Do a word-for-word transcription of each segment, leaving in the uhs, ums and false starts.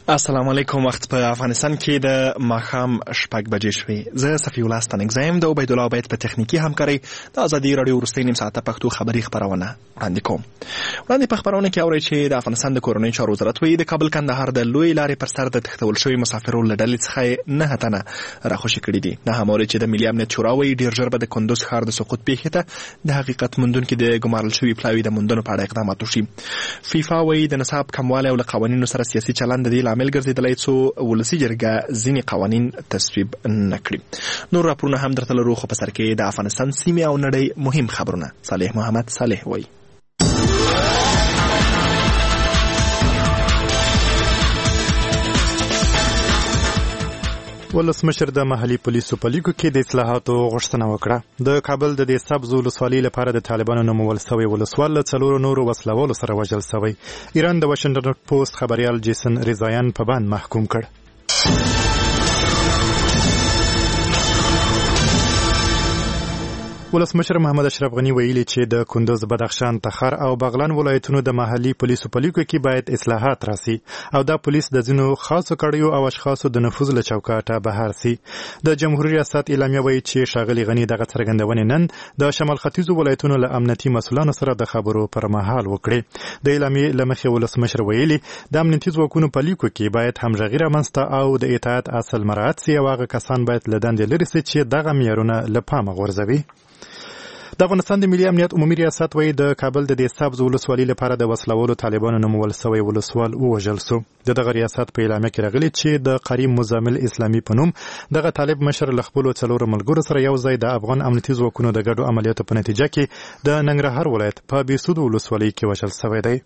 السلام علیکم. وخت په افغانستان کې د ماښام شپږ بجې شوې. زه صفي الله ستنګزیم د عبید الله عبید په تخنیکی همکارۍ د ازادي راډیو وروستۍ نیم ساعته پښتو خبري خبرونه وړاندې کوم. وړاندې په خبرونه کې اورئ چې د افغانستان د کورنۍ چارو وزارت وایي د کابل کندهار د لوی لارې پر سر د تښتول شوي مسافرو له ډلې څخه نه تنه راخوشي کړي دي. نه هم اورئ چې د ملي امنیت شورا وایي ډېر ژر به د کندوز ښار د سقوط پیښې ته د حقیقت موندونکي د ګمارل شوي پلاوي د موندنو په اړه اقدامات وشي. فیفا وایي د نصاب کموالی او له قوانینو سره سیاسي چلند د دې لامل ګرځېدلی څو ولسي جرګه ځینې قوانین تصویب نه کړي. نور راپورونه هم درته لرو، خو په سر کې د افغانستان سیمې او نړۍ مهم خبرونه. صالح محمد صالح وایي. ولسمشر د محلي پولیسو په لیکو کې د اصلاحاتو غوښتنه وکړه. د کابل د دې سبز ولسوالۍ لپاره د طالبانو نومول شوی ولسوال له څلورو نورو وسلوالو سره وژل شوی. ایران د واشنګټن پوسټ خبریال جیسن ریزایان په باندې محکوم کړ. ولسمشر محمد اشرف غنی ویلي چې د کندوز، بدخشان، تخار او بغلان ولایتونو د محلي پولیسو په لیکو کې باید اصلاحات راسي او دا پولیس د ځینو خاصو کړیو او اشخاصو د نفوذ له چوکاټه بهر سي. د جمهوریت ریاست اعلامیه وایي چې ښاغلي غنی دغه څرګندونې نن د شمال ختیځو ولایتونو له امنیتي مسؤلانو سره د خبرو پر مهال وکړي. د اعلامیې له مخې ولسمشر ویلي د امنیتي ځواکونو په لیکو کې باید همغږي رامنځته او د اطاعت اصل مراعات سي او هغه کسان باید له دندې لرې سي چې دغه معیارونه له پامه غورځوي. د افغانستان د ملي امنیت عمومي ریاست وایي د کابل د دې سبز ولسوالۍ لپاره د وسلوالو طالبانو نومول شوی ولسوال ووژل سو. د دغه ریاست په اعلامیه کې راغلي چې د قریم مزمل اسلامي په نوم دغه طالب مشر له خپلو څلورو ملګرو سره یو ځای د افغان امنیتي ځواکونو د ګډو عملیاتو په نتیجه کې د ننګرهار ولایت په بېسود ولسوالۍ کې وژل شوی دی.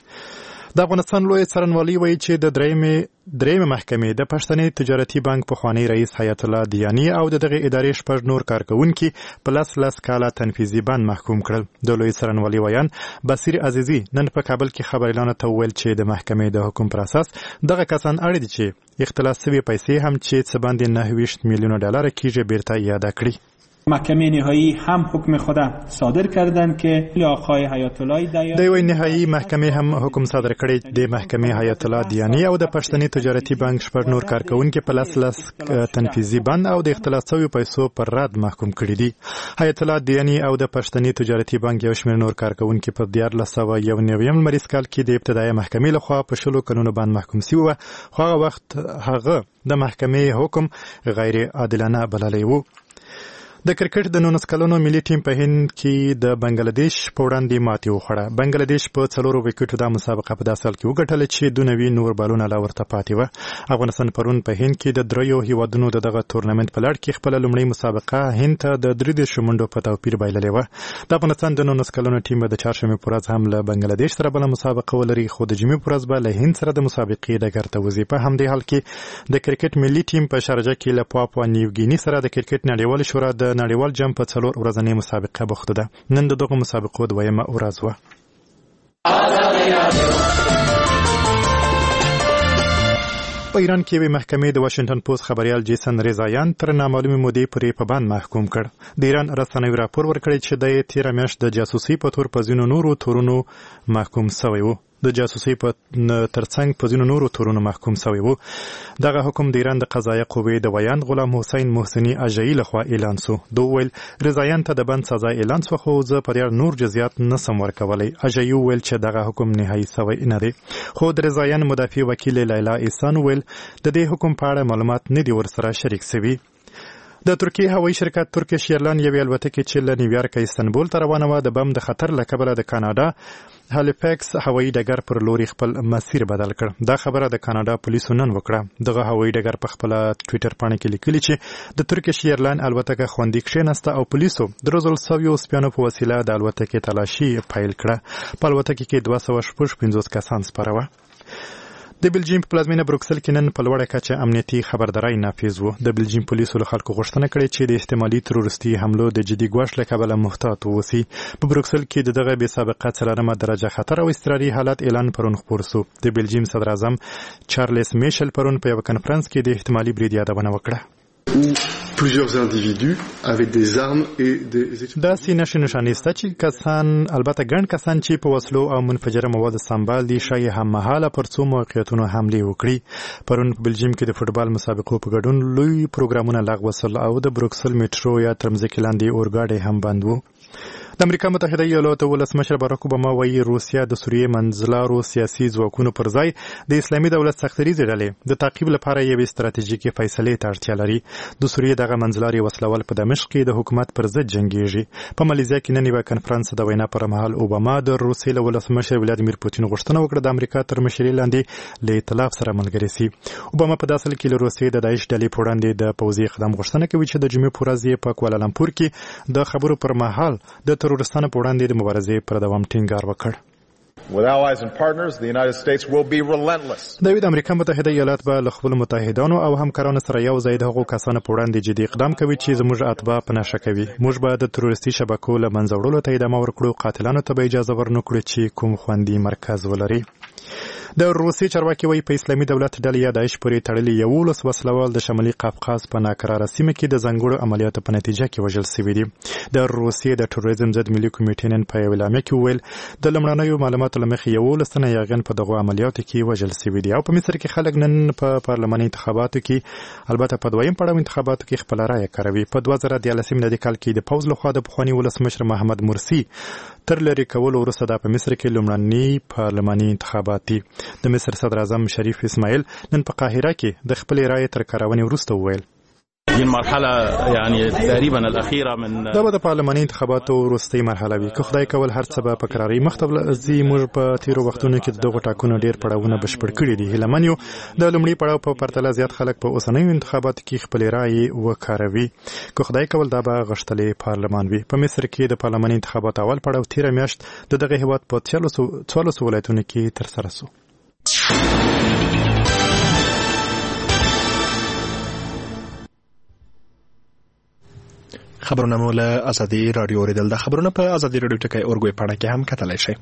د افغانستان لوی څارنوالي وایي چې د درېیمې درېیمې محکمې د پښتني تجارتي بانک پخوانی رئیس حیات الله دیانی او د دغه ادارې شپږ نور کارکونکي په لس لس کاله تنفیذي بند محکوم کړل. د لوی څارنوالي ویان بصیر عزیزي نن په کابل کې خبریالانو ته وویل چې د محکمې د حکم پر اساس دغه کسان اړ دي چې اختلاس شوي پیسې هم چې څه باندې نهه ویشت میلیون ډالر کیږي بیرته اعاده کړي. محکمه نهایی هم حکم خود صادر کردند که آقای حیات الله دیانی د یوې نهایی محکمې هم حکم صادر کړی. د محکمې حیات الله دیانی او د پښتني تجارتي بانک شپږ نور کارکونکي په لس لس تنفیذي بند او د اختلاس شویو پیسو پر رد محکوم کړي دي. حیات الله دیانی او د پښتني تجارتي بانک یو شمېر نور کارکونکي په دیارلس سوه یو نویم لمریز کال کې د ابتدایي محکمې لخوا په شلو کلونو باندې محکوم شوي وو، خو هغه وخت هغه د محکمې حکم غیر عادلانه بللی وو. د کرکټ د نولس کلنو ملي ټیم په هند کې د بنگلاديش په وړاندې ماتې وخوړه. بنگلاديش په څلورو وکټو د مسابقه په داسې حال کې وګټله چې دوه نوي نور بالونه لا ورته پاتې وه. افغانستان پرون په هند کې د دریو هیوادونو د دغه تورنمنت په لړ کې خپله لومړۍ مسابقه هند ته د درې دېرشو منډو په توپیر بایللې وه. د افغانستان د نولس کلنو ټیم به د چهارشنبې په ورځ هم له بنگلاديش سره بله مسابقه ولري، خو د جمعې په ورځ به له هند سره د مسابقې ډګر ته وځي. په همدې حال کې د کرکټ ملي ټیم په شارجه کې له پاپوا نیوګیني سره د کرکټ نړیوال شورا د نړیوال جام په څلور ورځنۍ مسابقه بوخته ده. نن د دغو مسابقو دویمه ورځ وه. په ایران کې یوې محکمې د واشنګټن پوسټ خبریال جیسن ریزایان تر نامعلومې مودې پورې په بند محکوم کړ. د ایران رسنیو راپور ورکړی چې د تېره میاشت د جاسوسۍ په تور په ځینو نورو تورونو محکوم شوی و. د جاسوسۍ په ترڅنګ په ځینو نورو تورونو محکوم شوی و. دغه حکم د ایران د قضایه قوې د ویاند غلام حسین محسني اجایي لخوا اعلان سو. دوی ویل ریزایان ته د بند سزا اعلان سو، خو زه پر یار نور جزیات نسم ورکولی. اجایي ویل چې دغه حکم نهایي شوی نه دی، خو د ریزایان مدافع وکیل لیلا احسان ویل د دې حکم په اړه معلومات نه دي ورسره شریک شوي. د ترکیې هوایي شرکت ترکیش ایرلاین یوې الوتکې چې له نیویارک استنبول ته روانه وه د بم د خطر له کبله د کاناډا هالیفیکس هوایي ډګر پر لوري خپل مسیر بدل کړ. دا خبره د کاناډا پولیسو نن وکړه. دغه هوایي ډګر په خپله ټویټر پاڼه کې لیکلي چې د ترکیش ایرلاین الوتکه خوندي کښېناسته او پولیسو د روزل شویو سپیانو په وسیله د الوتکې تلاشي پیل کړه. په الوتکې کې دوه سوه شپږ پنځوس کسان سپاره وه. د بلجیم په پلازمینه بروکسل کې نن په لوړه کچه امنیتي خبرداری نافذ و. د بلجیم پولیسو له خلکو غوښتنه کړې چې د احتمالي تروریستي حملو د جدي ګواښ له کبله محتاط واوسي. په بروکسل کې د دغه بې سابقه څلورمه درجه خطر او اضطراري حالت اعلان پرون خپور سو. د بلجیم صدر اعظم چارلز میشل پرون په یوه کنفرانس کې د احتمالي برید یادونه وکړه. plusieurs individus avec des armes et des دا سینه نشانه سته چې کسان البته ګڼ کسان چې په وسلو او منفجره مواد سمبال دي شای هم مهاله پر څو موقعیتونو حمله وکړي. پرون په بلجیم کې د فوتبال مسابقو په ګډون لوی پروګرامونه لغوه شول او د بروکسل میټرو یا ترمزکې لاندې اورګاډي هم بند وو. د امریکا متحده ایالاتو ولسمشر باراک اوباما وایي روسیا د سوریې منځلارو سیاسي ځواکونو پر ځای د اسلامي دولت سختریزې ډلې د تعقیب لپاره یوې ستراتیژیکې فیصلې ته اړتیا لري. د سوریې دغه منځلاري وسلوال په دمشق کې د حکومت پر ضد جنګیږي. په مالیزیا کې نن یوه کنفرانس د وینا پر مهال اوباما د روسیې له ولسمشر ولادیمیر پوتین غوښتنه وکړه د امریکا تر مشرۍ لاندې له ائتلاف سره ملګری سي. اوباما په داسې کې له روسیې د داعش ډلې په وړاندې د پوځي اقدام غوښتنه کوي چې د جمعې په ورځ یې په کوالالمپور کې د خبرو پر مهال د ترورستانو په وړاندې د مبارزې پر دوام ټینګار وکړ. With allies and partners, the United States will be relentless. د امریکا متحده ایالات به له خپلو متحدانو او همکارانو سره یو ځای د هغو کسانو په وړاندې جدي اقدام کوي چې زموږ اتباع په نښه کوي. موږ به د تروریستي شبکو له منځه وړلو ته ادامه ورکړو. قاتلانو ته به اجازه ورنکړو چې کوم خوندي مرکز ولري. د روسي چارواکي وایي په اسلامي دولت ډلې یا داعش پورې تړلي یولس وسلوال د شمالي قفقاز په ناکراره سیمه کې د ځانګړو عملیاتو په نتیجه کې وژل شوي دي. د روسیې د تروریزم ضد ملي کمیټې نن په یوه اعلامیه کې وویل د لومړنیو معلوماتو له مخې یولس تنه یاغیان په دغو عملیاتو کې وژل شوي دي. او په مصر کې خلک نن په پارلماني انتخاباتو کې البته په دویم پړاو انتخاباتو کې خپل رایه کاروي. په دوه زره دیارلسم میلادي کال کې د پوځ لخوا د پخواني ولسمشر محمد مرسي تر لرې کولو وروسته دا په مصر کې لومړني پارلماني انتخابات دي. د مصر صدر اعظم شریف اسماعیل نن په قاهره کې د خپلې رایې تر کارونې وروسته وویل این مرحله یعنی تقریبا الاخیره من دا به د پارلماني انتخاباتو وروستۍ مرحله وي. که خدای کول هر څه به په قراري مخته ځي. موږ په تیرو وختونو کې د دغو ټاکنو ډېر پړاوونه بشپړ کړي دي. هیله من یو د لومړي پړاو په پرتله زیات خلک په اوسنیو انتخاباتو کې خپلې رایې وکاروي. که خدای کول دا به غښتلی پارلمان وي. په مصر کې د پارلماني انتخاباتو اول پړاو تیره میاشت د دغه هیواد په څوارلسو ولایتونو کې ترسره شو. خبرونه مو له ازادي رادیو اوریدل. د خبرونه په ازادي رادیو ټکی اورګوي پاڼه کې هم کتلی شئ.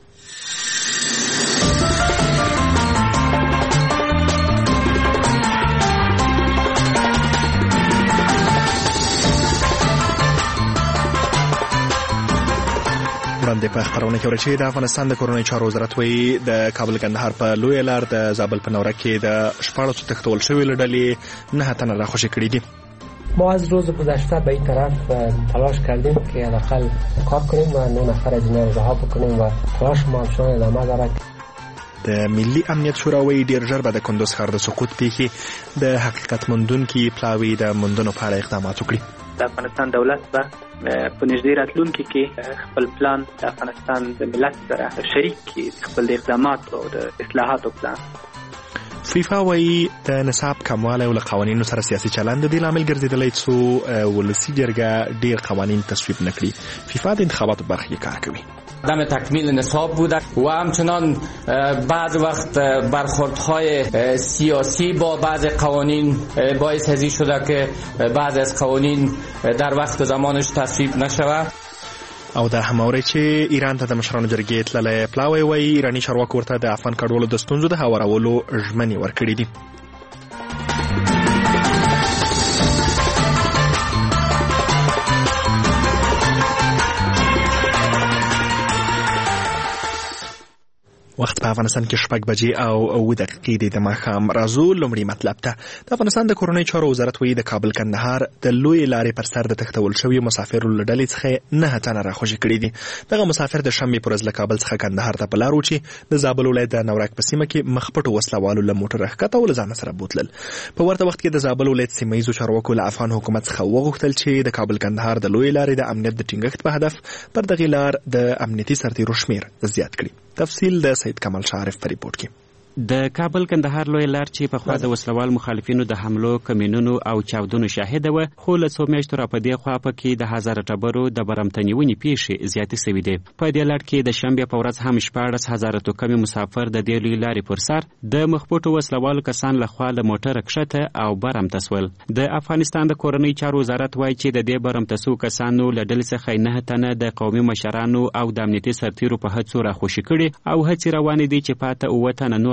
وړاندې په خبرونه کې ورچې د افغانستان د کورنۍ چارو وزارت وایي د کابل کندهار په لویه لار د زابل په نوره کې د شپاړسو تښتول شویو له ډلې نهه تنه راخوشي کړي دي. ما از روز گذشته به این طرف تلاش کردیم که حداقل کار کنیم و نه نفر جنین رها بکنیم و تلاش ما همچنان ادامه دارد. د ملي امنیت شورا وایي ډېر ژر به د کندوز ښار د سقوط پیښې د حقیقت موندونکي پلاوي د موندنو په اړه اقدامات وکړي. د افغانستان دولت به په نږدې راتلونکي کې خپل پلان د افغانستان د ملت سره شریک کړي، خپل اقدامات او د اصلاحاتو پلان. فیفا وایي د نصاب کموالی او له قوانینو سره سیاسي چلند د دې لامل ګرځېدلی څو ولسي جرګه ډېر قوانین تصویب نه کړي. فیفا د انتخاباتو برخه کې کار کوي. عدم تکمیل نصاب بوده و همچنان بعض وقت برخوردهای سیاسی با بعض قوانین باعث هزی شده که بعض از قوانین در وقت زمانش تصویب نشود. او دا همواره چې ایران ته د مشرانو جرګې تللی پلاوی وایي ایراني چارواکو ورته د افغان کډوالو د ستونزو د هوارولو ژمنې ورکړي دي. وخت په افغانستان کې شپږ بجې او اوه دقیقې دي د ماښام. راځو لومړي مطلب ته. د افغانستان د کورنۍ چارو وزارت وایي د کابل کندهار د لویې لارې پر سر د تښتول شویو مسافرو له ډلې څخه نهه تنه راخوشي کړي دي. دغه مسافر د شنبې پر ورځ له کابل څخه کندهار ته په لار و چې د زابل ولایت د نوراک په سیمه کې مخ پټو وسلوالو له موټر راښکته او له ځانه سره بوتلل. په ورته وخت کې د زابل ولایت سیمه ییزو چارواکو له افغان حکومت څخه وغوښتل چې د کابل کندهار د لویې لارې د امنیت د ټینګښت په هدف پر دغې لار د امنیتي سرتیرو شمیر زیات کړي. تفصیل د سید کمال شارف په ریپورت کې. د کابل کندهار لوی لار چې په خوا د وسلوال مخالفینو د حملو کمینونو او چاودنو شاهد و، خو له څو میاشتو را په دې خوا پکې د هزاره ټبرو د برمتنیونې پیښې زیاتې سوي دي. په دې لار کې د شنبې په ورځ هم شپاړس هزاره توکمي مسافر د دې لوی لارې پر سر د مخپټو وسلوالو کسان له خوا له موټره کښته او برمته سول. د افغانستان د کورنۍ چارو وزارت وایي چې د دې برمته سوو کسانو له ډلې څخه نه تنه د قومي مشرانو او د امنیتي سرتیرو په هڅو راخوشي کړي او هڅې روانې دي چې پاته اووه تنه نور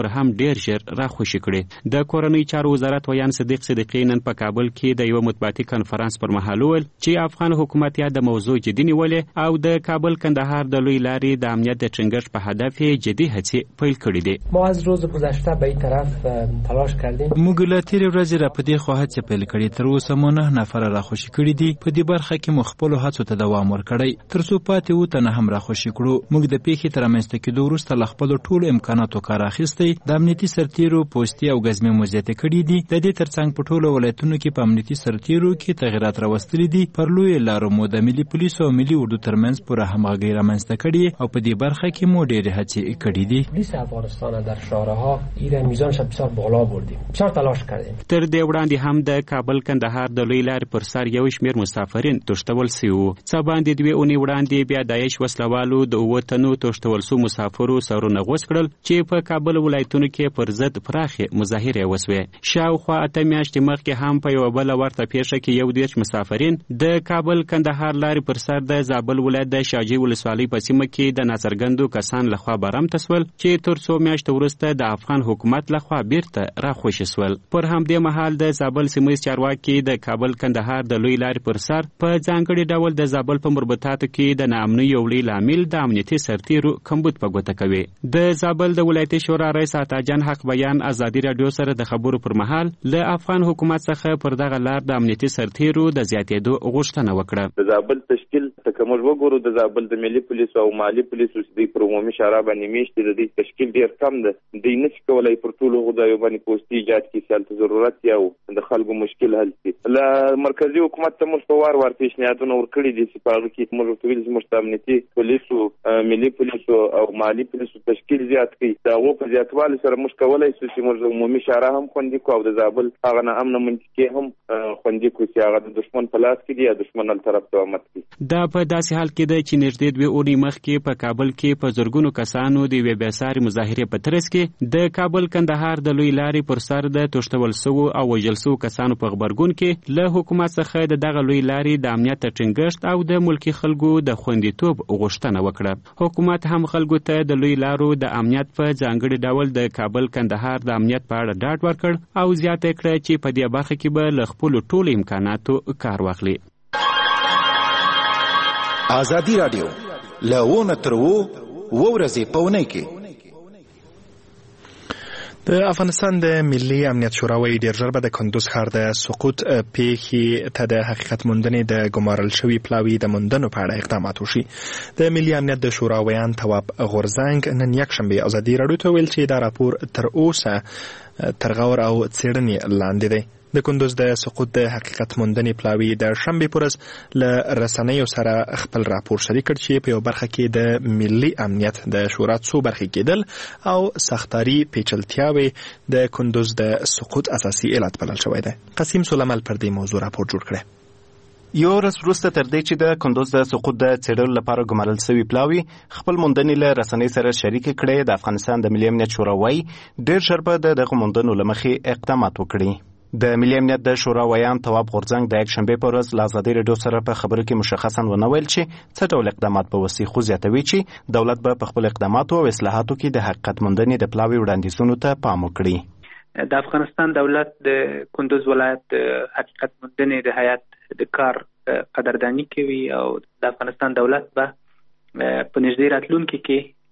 نور هم ډیر ژر راخوشي کړي. د کورنۍ چارو وزارت ویان صدیق صدیقی نن په کابل کې د یو مطبوعاتي کنفرانس پر مهال وویل چې افغان حکومت یا د موضوع جدي نیولې او د کابل کندهار د لوی لارې د امنیت د ټینګښت په هدف یې جدي هڅې پیل کړي دي. ما از روز گذشته به این طرف تلاش کردیم. موږ له تیرې ورځې را په دې خوا هڅې پیل کړې، تر اوسه مو نه نفره راخوشي کړي دي. په دې برخه کې مو خپلو هڅو ته دوام ورکړی، تر څو پاتې اووه تنه هم راخوشي کړو. موږ د پیښې تر رامنځته کېدو وروسته له خپلو ټولو امکاناتو کار اخیستی، د امنیتي سرتیرو پوستې او ګزمې مو زیاتې کړي دي. د دې ترڅنګ په ټولو ولایتونو کې په امنیتي سرتیرو کې تغیرات راوستلي دي. پر لویو لارو مو د ملي پولیسو او ملي اردو ترمنځ پوره همغږي رامنځته کړې او په دې برخه کې مو ډېرې هڅې کړي دي. پلیس افغانستان در شهرها ایران میزانش بسیار بالا بردیم، بسیار تلاش کردیم. تر دې وړاندې هم د کابل کندهار د لوی لارې پر سر یو شمېر مسافرین تښتول سوي وو. څه باندې دوې اونۍ وړاندې بیا داعش وسلوالو د اووه تنو تښتول سوو مسافرو سرونه غوڅ کړل چې په کابل ولایتونو کې پر ضد پراخې مظاهرې وسوې. شاوخوا اته میاشتې مخکې هم په یوه بله ورته پیښه کې یو دېرش مسافرین د کابل کندهار لارې پر سر د زابل ولایت د شاجوی ولسوالۍ په سیمه کې د ناڅرګندو کسان لخوا برمته سول چې تر څو میاشتې وروسته د افغان حکومت لخوا بیرته راخوشي سول. پر همدې مهال د زابل سیمهیز چارواکي د کابل کندهار د لوی لارې پر سر په ځانګړي ډول د زابل په مربوطاتو کې د ناامنۍ یو لوی لامل د امنیتي سرتیرو کمبود په ګوته کوي. د زابل د ولایتي شورا رئیس عطاجان حق بیان ازادي راډیو سره د خبرو پر مهال له افغان حکومت څخه پر دغه لار د امنیتي سرتیرو د زیاتېدو غوښتنه وکړه. د زابل تشکیل ته موږ وګورو، د زابل د ملي پولیسو او مالي پولیسو چې د عمومي شورا باندې میشتي د دې تشکیل ډیر کم ده. دوی نشي کولای پر ټولو غوډایو باندې پوسټي ایجاد کړي چې هلته ضرورت یو د خلکو مشکل حل کړي. له مرکزي حکومت ته موږ په وار وار پیشنهادونه ورکړي دي چې په هغه کې موږ ورته ویلي چې موږ ته امنیتي پولیسو، ملي پولیسو او مالي پولیسو تشکیل زیات کړي. د هغو په زیاتوالي سره موږ کولی شو چې موږ عمومي شورا هم خوندي کړو او د زابل هغه ناامنه منطقې هم خوندي کړو چې هغه د دښمن په لاس کې دي یا دښمن هلته طرف ته امت کړي. دا په داسې حال کې ده چې نږدې دوې اونۍ مخکې په کابل کې په زرګونو کسانو د یوې بېسارې مظاهرې په ترڅ کې د کابل کندهار د لوی لارې پر سر د تښتول سوو او وژل سوو کسانو په غبرګون کې له حکومت څخه د دغه لوی لارې د امنیت ټینګښت او د ملکي خلکو د خوندیتوب غوښتنه وکړه. حکومت هم خلکو ته د لوی لارو د امنیت په ځانګړي ډول د کابل کندهار د امنیت په اړه ډاډ ورکړ او زیاته کړه چې په دې برخه کې به له خپلو ټولو امکاناتو کار واخلي. ازادي راډیو لونه تر وو ورځې په اونۍ کې د افغانستان د ملي امنیت شورا وایي ډېر ژر به د کندوز ښار د سقوط پیښې ته د حقیقت موندنې د ګمارل شوي پلاوي د موندنو په اړه اقدامات وشي. د ملي امنیت د شورا ویان تواب غورځنګ نن یکشنبې ازادي راډیو ته ویل چې دا راپور تر اوسه تر غور او څېړنې لاندې دی. د کندوز د سقوط د حقیقت موندنې پلاوي د شنبې پر ورځ له رسنیو سره خپل راپور شریک کړ چې په یو برخه کې د ملي امنیت د شورا څو برخې کېدل او سختاري پیچلتیاوې د کندوز د سقوط اساسي علت بلل شوی دی. قسیم سلیمل پر دې موضوع راپور جوړ کړی. یو ورځ وروسته تر دې چې د کندوز د سقوط د څېړلو لپاره ګمارل سوي پلاوي خپل موندنې له رسنۍ سره شریک کړي، د افغانستان د ملي امنیت شورا وایي ډېر ژر به د دغه موندنو له مخې اقدامات وکړي. د ملي امنیت د شورا ویان تواب غورځنګ د یکشنبې په ورځ له ازادي راډیو سره په خبرو کې مشخصا ونه ویل چې څه ډول اقدامات به وسي، خو زیاتوي چې دولت به په خپل اقداماتو او اصلاحاتو کې د حقیقت موندنې د پلاوي وړاندیزونو ته پام وکړي. د افغانستان دولت د کندوز ولایت د حقیقت موندنې د هیئت د کار قدردانی کوي او د افغانستان دولت به په نږدې راتلونکي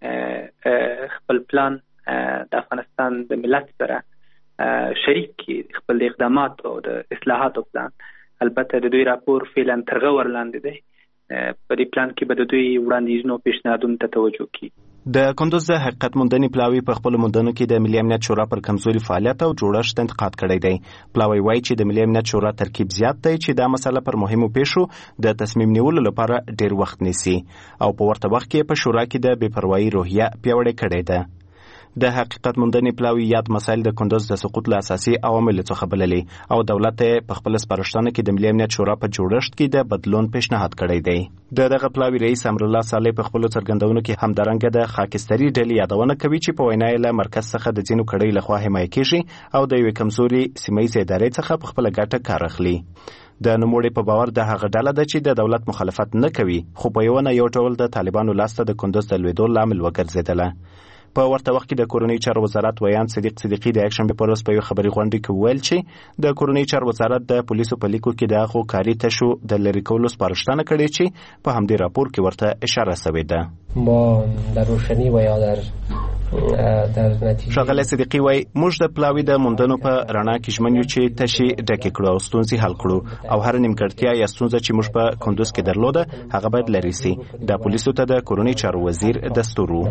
کې خپل پلان د افغانستان د ملت سره شریک کی خپل اقدامات او د اصلاحاتو پلان. البته د دوی راپور فعلا تر غور لاندې دی. په دې پلان کې به د دوی وړاندیزونو پیشنهادونو ته توجه کیږي. د کندوز د حقیقت موندنې پلاوي په خپل موندنو کې د ملي امنیت شورا پر کمزوري فعالیت او جوړښت انتقاد کړی دی. پلاوي وایي چې د ملي امنیت شورا ترکیب زیات دی چې دا مسله پر مهمو پیښو د تصمیم نیولو لپاره ډیر وخت نیسي او په ورته وخت کې په شورا کې د بې پروایي روحیه پیاوړې کړې ده. د حقیقت موندنې پلاوي یاد مسایل د کندوز د سقوط له اساسي عواملو څخه بللي او دولت په خپل سپارښتنه کې د ملي امنیت شورا په جوړښت کې د بدلون پیشنهاد کړی دی. د دغه پلاوي رئیس امرالله صالح په خپلو څرګندونو کې همدارنګه د خاکستري ډلې یادونه کوي چې په وینا یې له مرکز څخه د ځینو کړیو لخوا حمایه کیږي او د یوې کمزوري سیمهیزې ادارې څخه په خپله ګټه کار اخلي. د نوموړي په باور د هغه ډله ده چې د دولت مخالفت نه کوي، خو په یو نه یو ډول د طالبانو لاسته د کندوز د لوېدو لامل وګرځېدله. په ورته وخت کې د کورنۍ چارو وزارت ویان صدیق صدیقي د یکشنبې په ورځ په یو خبري غونډه کې وویل چې د کورنۍ چارو وزارت د پولیسو په لیکو کې د هغو کاري تشو د لرې کولو سپارښتنه کړې چې په همدې راپور کې ورته اشاره شوې ده. ما در روشنی و یا در در نتیجه ښاغلی صدیقي وایي موږ د پلاوي د موندنو په رڼا کې ژمن یو چې تشې ډکې کړو او ستونزې حل کړو او هره نیمګړتیا یا ستونزه چې موږ په کندوز کې درلوده هغه باید لرې سي. د پولیسو ته د کورنۍ چارو وزیر دستور و.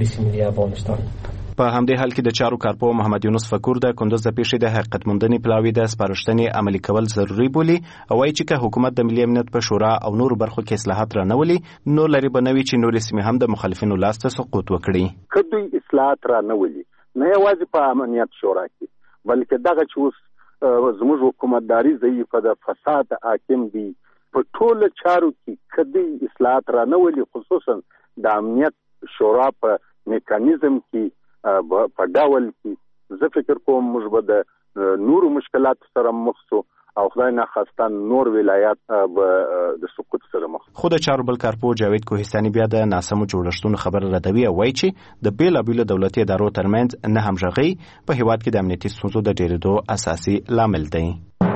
په همدې حال کې د چارو کارپو محمد یونس فکور د کندوز د پیښې د حقیقت موندنې پلاوي د سپارښتنې عملي کول ضروري بولي او وایي چې که حکومت د ملي امنیت په شورا او نورو برخو کې اصلاحات رانولي نو لري به نه وي چې نورې سیمې هم د مخالفینو لاس ته سقوط وکړي. که دوی اصلاحات رانولي نه یوازې په امنیت شورا کې بلکې دغه چې اوس زموږ حکومتداري ضعیفه ده فساد حاکم دي په ټولو چارو کې که دوی اصلاحات رانولي خصوصا د امنیت شورا په میکانیزم کې په ډول کې زه فکر کوم موږ به د نورو مشکلاتو سره مخ شو او خدای ناخواسته نور ولایات به د سقوط سره مخ. خو د چارو بل کارپو جاوید کوهستاني بیا د ناسمو جوړښتونو خبره ردوي او وایي چې د بېلابېلو دولتي ادارو ترمنځ نه همغږي په هېواد کې د امنیتي ستونزو د ډېرېدو اساسي لامل دی.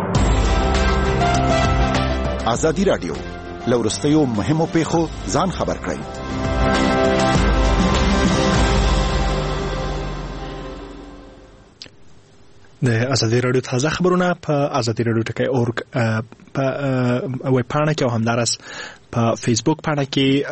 ازادي راډیو له وروستیو مهمو پیښو ځان خبر کړئ. د ازادي راډیو تازه خبرونه په ازادي راډیو ټکی اورګ په ویب پاڼه کې او همدارس په فیسبوک پاڼه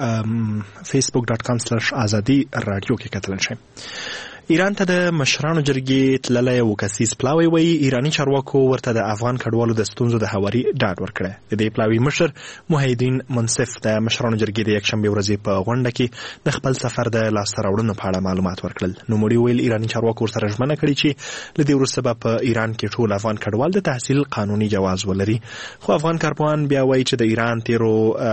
کې facebook dot com slash azadi radio کې کتل شي. ایران ته د مشرانو جرګې تللی یو کسیز پلاوی وایي ایراني چارواکو ورته د افغان کډوالو د ستونزو د هواري ډاډ ورکړی. د دې پلاوي مشر محیدین منصف د مشرانو جرګې د یکشنبې ورځې په غونډه کې د خپل سفر د لاسته راوړنو په اړه معلومات ورکړل. نوموړي ویل ایراني چارواکو ورسره ژمنه کړې چې له دې وروسته به په ایران کې ټول افغان کډوال د تحصیل قانوني جواز ولري. خو افغان کارپوهان بیا وایي چې د ایران تیرو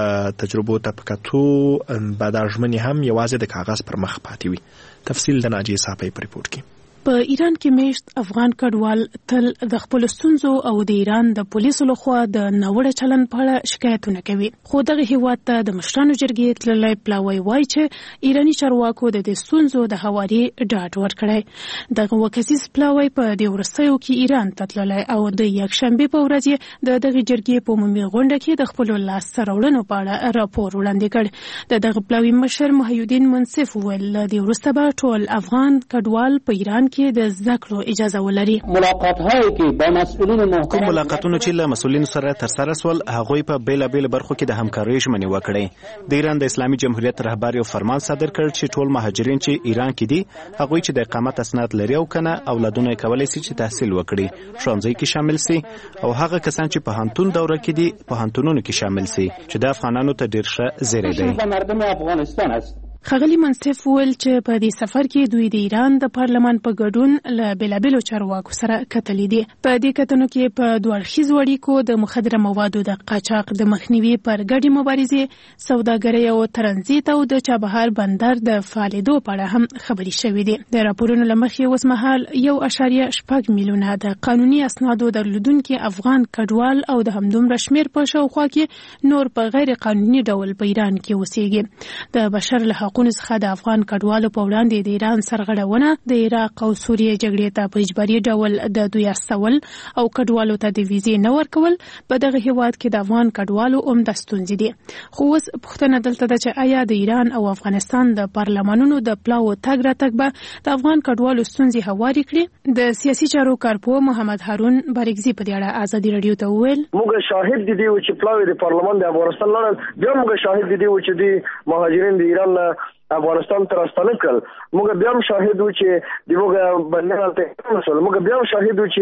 تجربو ته په کتو به دا ژمنې هم یوازې د کاغذ پر مخ پاتې وي. تفصیل د ناجیه صافی په ریپورت کې. په ایران کې میشت افغان کډوال تل د خپل ستونزو او د ایران د پولیسو لخوا د ناوړه چلند په اړه شکایتونه کوي. خو دغه هیواد ته د مشرانو جرګې تللی پلاوی وایي چې ایراني چارواکو د دې ستونزو د هواري ډاډ ورکړی. دغه وکسیز پلاوی په دې وروستیو کې ایران ته تللی او د یکشنبې په ورځ د دغه جرګې په عمومي غونډه کې د خپلو لاسته راوړنو په اړه راپور وړاندې کړ. د دغه پلاوي مشر محیدین منصف ویل له دې وروسته به ټول افغان کډوال په ایران کې د زده کړو اجازه ولري. ملاقات هایی که با مسئولین محکوم ملاقاتونو چې له مسؤلینو سره ترسره سول هغوی په بیلابیل برخو کې د همکارۍ ژمنې وکړې. د ایران د اسلامي جمهوریت رهبر یو فرمان صادر کړ چې ټول مهاجرین چې ایران کې دي هغوی چې د اقامت اسناد لري او کنه اولادونه کولای شي چې تحصیل وکړي ښوونځي کې شامل سي او هغه کسان چې په هانتون دوره کې دي په هانتونونو کې شامل سي چې د افغانانو ته ډیر ښه زیری دی. مردم افغانستان است. خغلی منصف ویل چې په دې سفر کې دوی د ایران د پارلمان په ګډون له بیلابیلو چارواکو سره کتلې دي. په دې کتنو کې په دوه اړخیزو اړیکو د مخدره موادو د قاچاق د مخنیوي پر ګډې مبارزې، سوداګرۍ او ترانزیت او د چابهار بندر د فعالیدو په اړه هم خبرې شوې دي. د راپورونو له مخې اوسمهال یو اعشاریه شپږ میلیونه د قانوني اسنادو درلودونکي افغان کډوال او د همدومره شمېر په شاوخوا کې نور په غیر قانوني ډول په ایران کې اوسېږي. د بشر له حقونو څخه د افغان کډوالو په وړاندې د ایران سرغړونه د عراق او سوریې جګړې ته په اجباري ډول د دوی استول او کډوالو ته د ویزې نه ورکول په دغه هیواد کې د افغان کډوالو عمده ستونزې دي. خو اوس پوښتنه دلته ده چې آیا د ایران او افغانستان د پارلمانونو د پلاو تګ راتګ به د افغان کډوالو ستونزې هوارې کړي؟ د سیاسي چارو کارپوه محمد هارون بارګزي په دې اړه ازادي راډیو ته وویل موږ شاهد دي چې پلاوی د پارلمان د افغانستان لړل بیا موږ شاهد دي چې د مهاجرین د ایران افغانستان ته راستنه کړل. موږ بیا هم شاهد وو چې د موږ بندیان ته مسول موږ بیا هم شاهد وو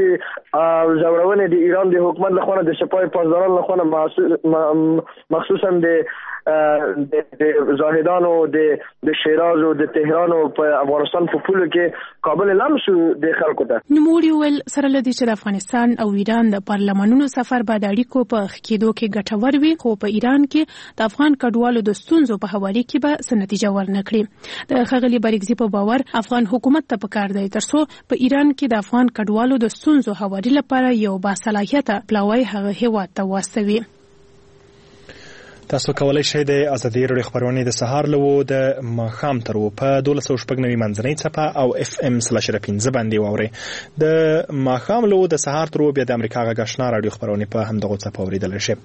چې زورونه د ایران د حکومت لخوا د سپاه پاسداران لخوا مخصوصا د د زاهدانو د شیراز او د تهران او په افغانستان په پولو کې کابل لمسو د خلکو ته. نوموړي ویل سره لدی چې د افغانستان او ایران د پارلمانونو سفر به د اړیکو په خکېدو کې ګټور وي، خو په ایران کې د افغان کډوالو د ستونزو په هواري کې به څه نتیجه ورنه کړي. د ښاغلي بارګزي په باور افغان حکومت ته پکار دی ترڅو په ایران کې د افغان کډوالو د ستونزو هواري لپاره یو باصلاحیته پلاوی هغه هیواد ته واستوي. تاسو کولای شئ د ازادي رادیو خبرونه د سهار له د ماښام تر په دولس سوه شپږ نوي منځنۍ څپه او اف ام سلاش پنځه باندې واورئ. د ماښام له د سهار تر بیا د امریکا غږ آشنا رادیو خبرونه په همدغه څپه اوریدلی شئ.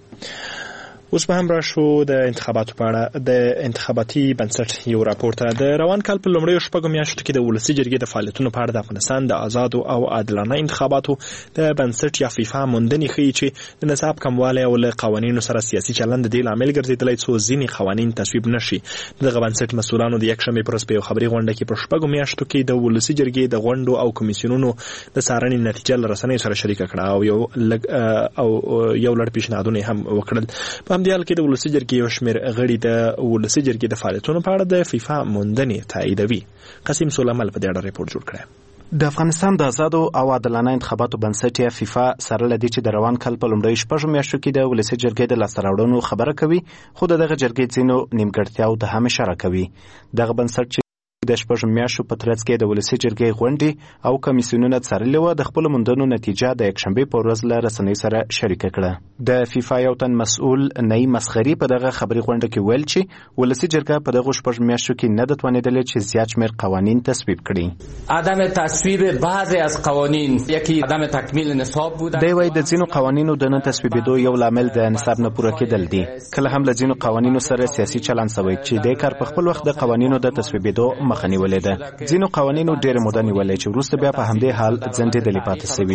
اوس به هم راشو د انتخاباتو په اړه. د انتخاباتي بنسټ یو راپور ته د روان کال په لومړیو شپږو میاشتو کې د ولسي جرګې د فعالیتونو په اړه د افغانستان د آزادو او عادلانه انتخاباتو د بنسټ یا فیفا موندنې ښیي چې د نصاب کموالی او له قوانینو سره سیاسي چلند د دې لامل ګرځېدلی څو ځینې قوانین تصویب نه شي. دغه بنسټ مسؤلانو د یکشنبې په ورځ په یو خبري غونډه کې په شپږو میاشتو کې د ولسي جرګې د غونډو او کمیسیونونو د څارنې نتیجه له رسنیو سره شریکه کړه او یو لږ او یو لړ پیشنهادونه هم وکړل. په همدې حال کې د ولسي جرګې یو شمېر غړي د ولسي جرګې د فعالیتونو په اړه د فیفا موندنې تاییدوي. قاسم سلیمال په دې اړه ریپورت جوړ کړی. د افغانستان د آزادو او عادلانه انتخاباتو بنسټ یا فیفا سره لدی چې د روان کال په لومړیو شپږو میاشتو کې د ولسي جرګې د لاسته راوړنو خبره کوي، خو د دغه جرګې ځینو نیمګړتیاو ته هم اشاره کوي. دغه بنسټ چې د شپږو میاشتو په ترڅ کې د ولسي جرګې غونډې او کمیسیونونه څارلې وه، د خپلو موندنو نتیجه د یکشنبې په ورځ له رسنیو سره شریکه کړه. د فیفا یو تن مسؤل نعیم مسخري په دغه خبري غونډه کې ویل چې ولسي جرګه په دغه شپږو میاشتو کې نه ده توانېدلې چې زیات شمېر قوانین تصویب کړي. عدم تصویب بعضی از قوانین یکی عدم تکمیل نصاب بوده. دی وايي د ځینو قوانینو د نه تصویبېدو یو لامل د نصاب نه پوره کېدل دي. کله هم له ځینو قوانینو سره سیاسي چلند شوی چې د کار په خپل وخت د قوانینو د تصویبېدو مخه نیولې ده. ځینو قوانینو ډېره موده نیولې چې وروسته بیا په همدې حال ځنډېدلې پاتې شوي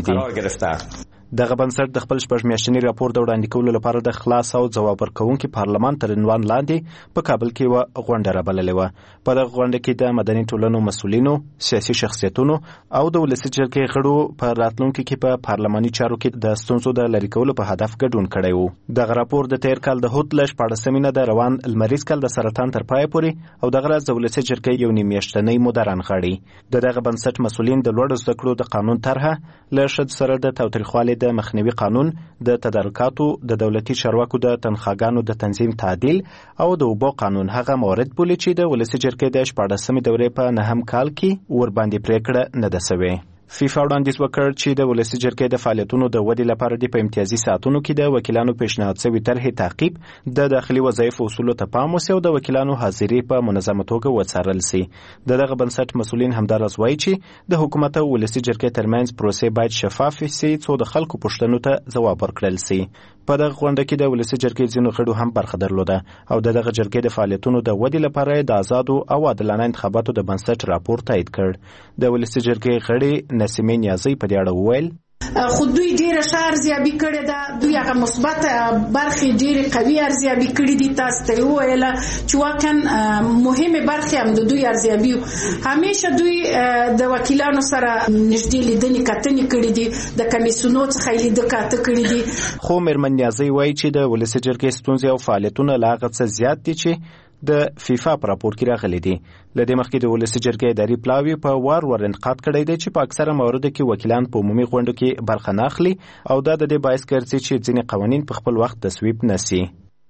دي. دغه بنسټ د خپل شپږ میاشتني راپور د وړاندې کولو لپاره د خلاص او ځواب ورکوونکي پارلمان تر عنوان لاندې په کابل کې یوه غونډه رابللې وه. په دغه غونډه کې د مدني ټولنو مسؤلینو، سیاسي شخصیتونو او د ولسي جرګې غړو په راتلونکي کې په پارلماني چارو کې د ستونزو د لرې کولو په هدف ګډون کړی و. دغه راپور د تیر کال د هوت له شپاړسمې نه د روان لمریز کال د سرطان تر پایه پورې او دغه راز د ولسي جرګې یو نیم میاشتنۍ موده رانغاړي. د دغه بنسټ مسؤلین د لوړو زده کړو د قانون طرحه له ښځو سره د تاوتریخوالي د مخنیوي قانون، د تدارکاتو، د دولتي چارواکو د تنخواګانو د تنظیم تعدیل او د اوبو قانون هغه موارد بولي چې د ولسي جرګې د شپاړسمې دورې په نهم کال کې ورباندې پریکړه نه ده سوې. فیفا وړاندیز وکړ چې د ولسي جرګې د فعالیتونو د ودې لپاره د په امتیازي ساعتونو کې د وکیلانو پیشنهاد شوي طرحې تعقیب، د داخلي وظایفو اصولو ته پام وشي او د وکیلانو حاضري په منظمه توګه وڅارل شي. د دغه بنسټ مسؤلین همداراز وایي چې د حکومت او ولسي جرګې ترمنځ پروسې باید شفاف شي څو د خلکو پوښتنو ته ځواب ورکړل شي. په دغه غونډه کې د ولسي جرګې ځینو غړو هم برخه درلوده او د دغه جرګې د فعالیتونو د ودې لپاره د آزادو او عادلانه انتخاباتو د بنسټ راپور تایید کړ. د ولسي جرګې غړي نسیمه نیازی په دې اړه وویل خو دوی ډیره ښه ارزیابي کړې ده، دوی هغه مثبت برخې ډیرې قوي ارزیابي کړې دي. تاسو ته وویل چې واقعا مهمه برخې هم د دوی ارزیابي، همیشه دوی د وکیلانو سره نږدې لیدنې کتنې کړې دي، د کمیسیونونو څخه یې لیدنې کتنې کړې دي. خو میرمن نیازی وایي چې د ولسي جرګې ستونزې او فعالیتونه لا هغه څه زیات دي چې د فیفا په راپور کې راغلي دي. له دې مخکې د ولسي جرګې اداري پلاوي په وار ور انتقاد کړی دی چې په اکثره مواردو کې وکیلان په عمومي غونډو کې برخه نه اخلي او دا د دې باعث ګرځي چې ځینې قوانین په خپل وخت تصویب نه سي.